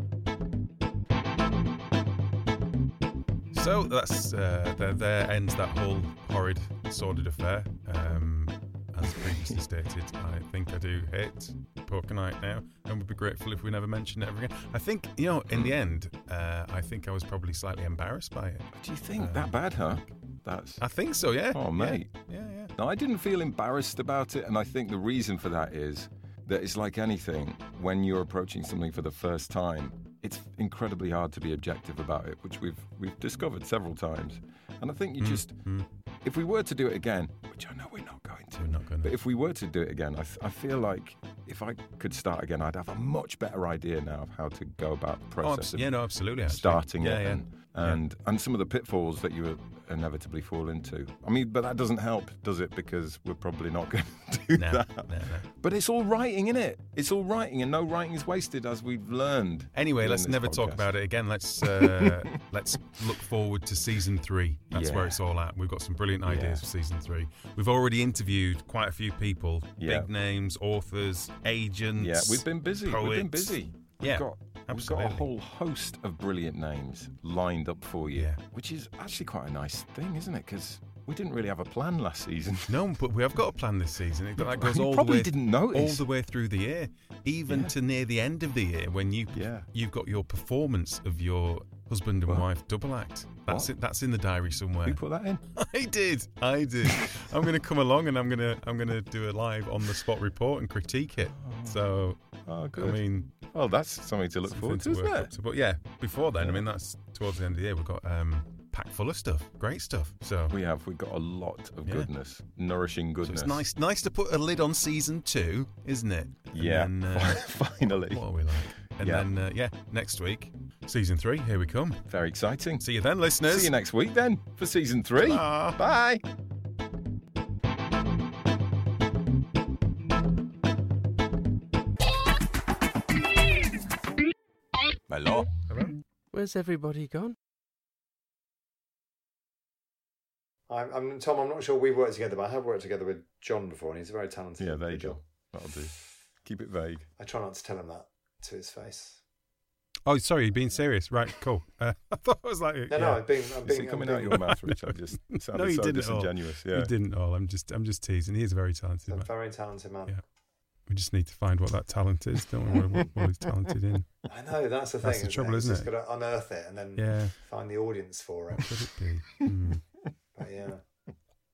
So that's uh, there, there ends that whole horrid, sordid affair. Um, as previously stated, I think I do hate Poker Night now, and would be grateful if we never mentioned it ever again. I think, you know, in the end, uh, I think I was probably slightly embarrassed by it. Do you think Um, that bad, huh? That's. I think so, yeah. Oh, mate. Yeah, yeah. yeah. No, I didn't feel embarrassed about it, and I think the reason for that is that it's like anything. When you're approaching something for the first time, it's incredibly hard to be objective about it, which we've we've discovered several times. And I think you Mm, just, mm. if we were to do it again, which I know we're not going to, We're not going but to. if we were to do it again, I, f- I feel like if I could start again, I'd have a much better idea now of how to go about the Oh, process abs- of yeah, no, absolutely. Actually. starting yeah, it yeah. and and, and some of the pitfalls that you would inevitably fall into. I mean, but that doesn't help, does it? Because we're probably not going to do No, that. no, no. But it's all writing, isn't it? It's all writing, and no writing is wasted, as we've learned. Anyway, doing let's this never talk podcast. about it again. Let's uh, let's look forward to season three. That's where Yeah. it's all at. We've got some brilliant ideas Yeah. for season three. We've already interviewed quite a few people, Yeah. big names, authors, agents. Yeah, we've been busy. We've been poets. busy. We've Yeah, got, we've got absolutely. a whole host of brilliant names lined up for you, Yeah. which is actually quite a nice thing, isn't it? Because we didn't really have a plan last season. No, but we have got a plan this season. It that goes You all the probably way, didn't all notice. the way through the year, even Yeah. to near the end of the year when you Yeah. you've got your performance of your husband and What? wife double act. That's What? it. That's in the diary somewhere. Who put that in? I did. I did. I'm going to come along and I'm going to I'm going to do a live on the spot report and critique it. So Oh, good. I mean, well, that's something to look something forward to, to isn't work it? up to. But yeah, before then, I mean, that's towards the end of the year. We've got um, packed full of stuff, great stuff. So, We have. We've got a lot of Yeah. goodness, nourishing so goodness. it's nice, nice to put a lid on season two, isn't it? And Yeah, then, uh, finally. what are we like? And Yeah. then, uh, yeah, next week, season three. Here we come. Very exciting. See you then, listeners. See you next week then for season three. Ta. Bye. Hello. Where's everybody gone? I'm, I'm Tom. I'm not sure we've worked together, but I have worked together with John before, and he's a very talented Yeah, there you individual. go. That'll do. Keep it vague. I try not to tell him that to his face. Oh, sorry, you're being serious. Right, cool. Uh, I thought it was like, No, yeah. no, I've been. I'm Is being it coming I'm out being, your mouth, Richard? Just sounded No, you so didn't at all. disingenuous. Yeah. You didn't all. I'm just, I'm just teasing. He is a very talented I'm a man. very talented man. Yeah. We just need to find what that talent is, don't we? What, what he's talented in. I know that's the thing. That's the trouble, it? isn't It's it? just got to unearth it and then Yeah. find the audience for it. What could it be? Hmm. But yeah.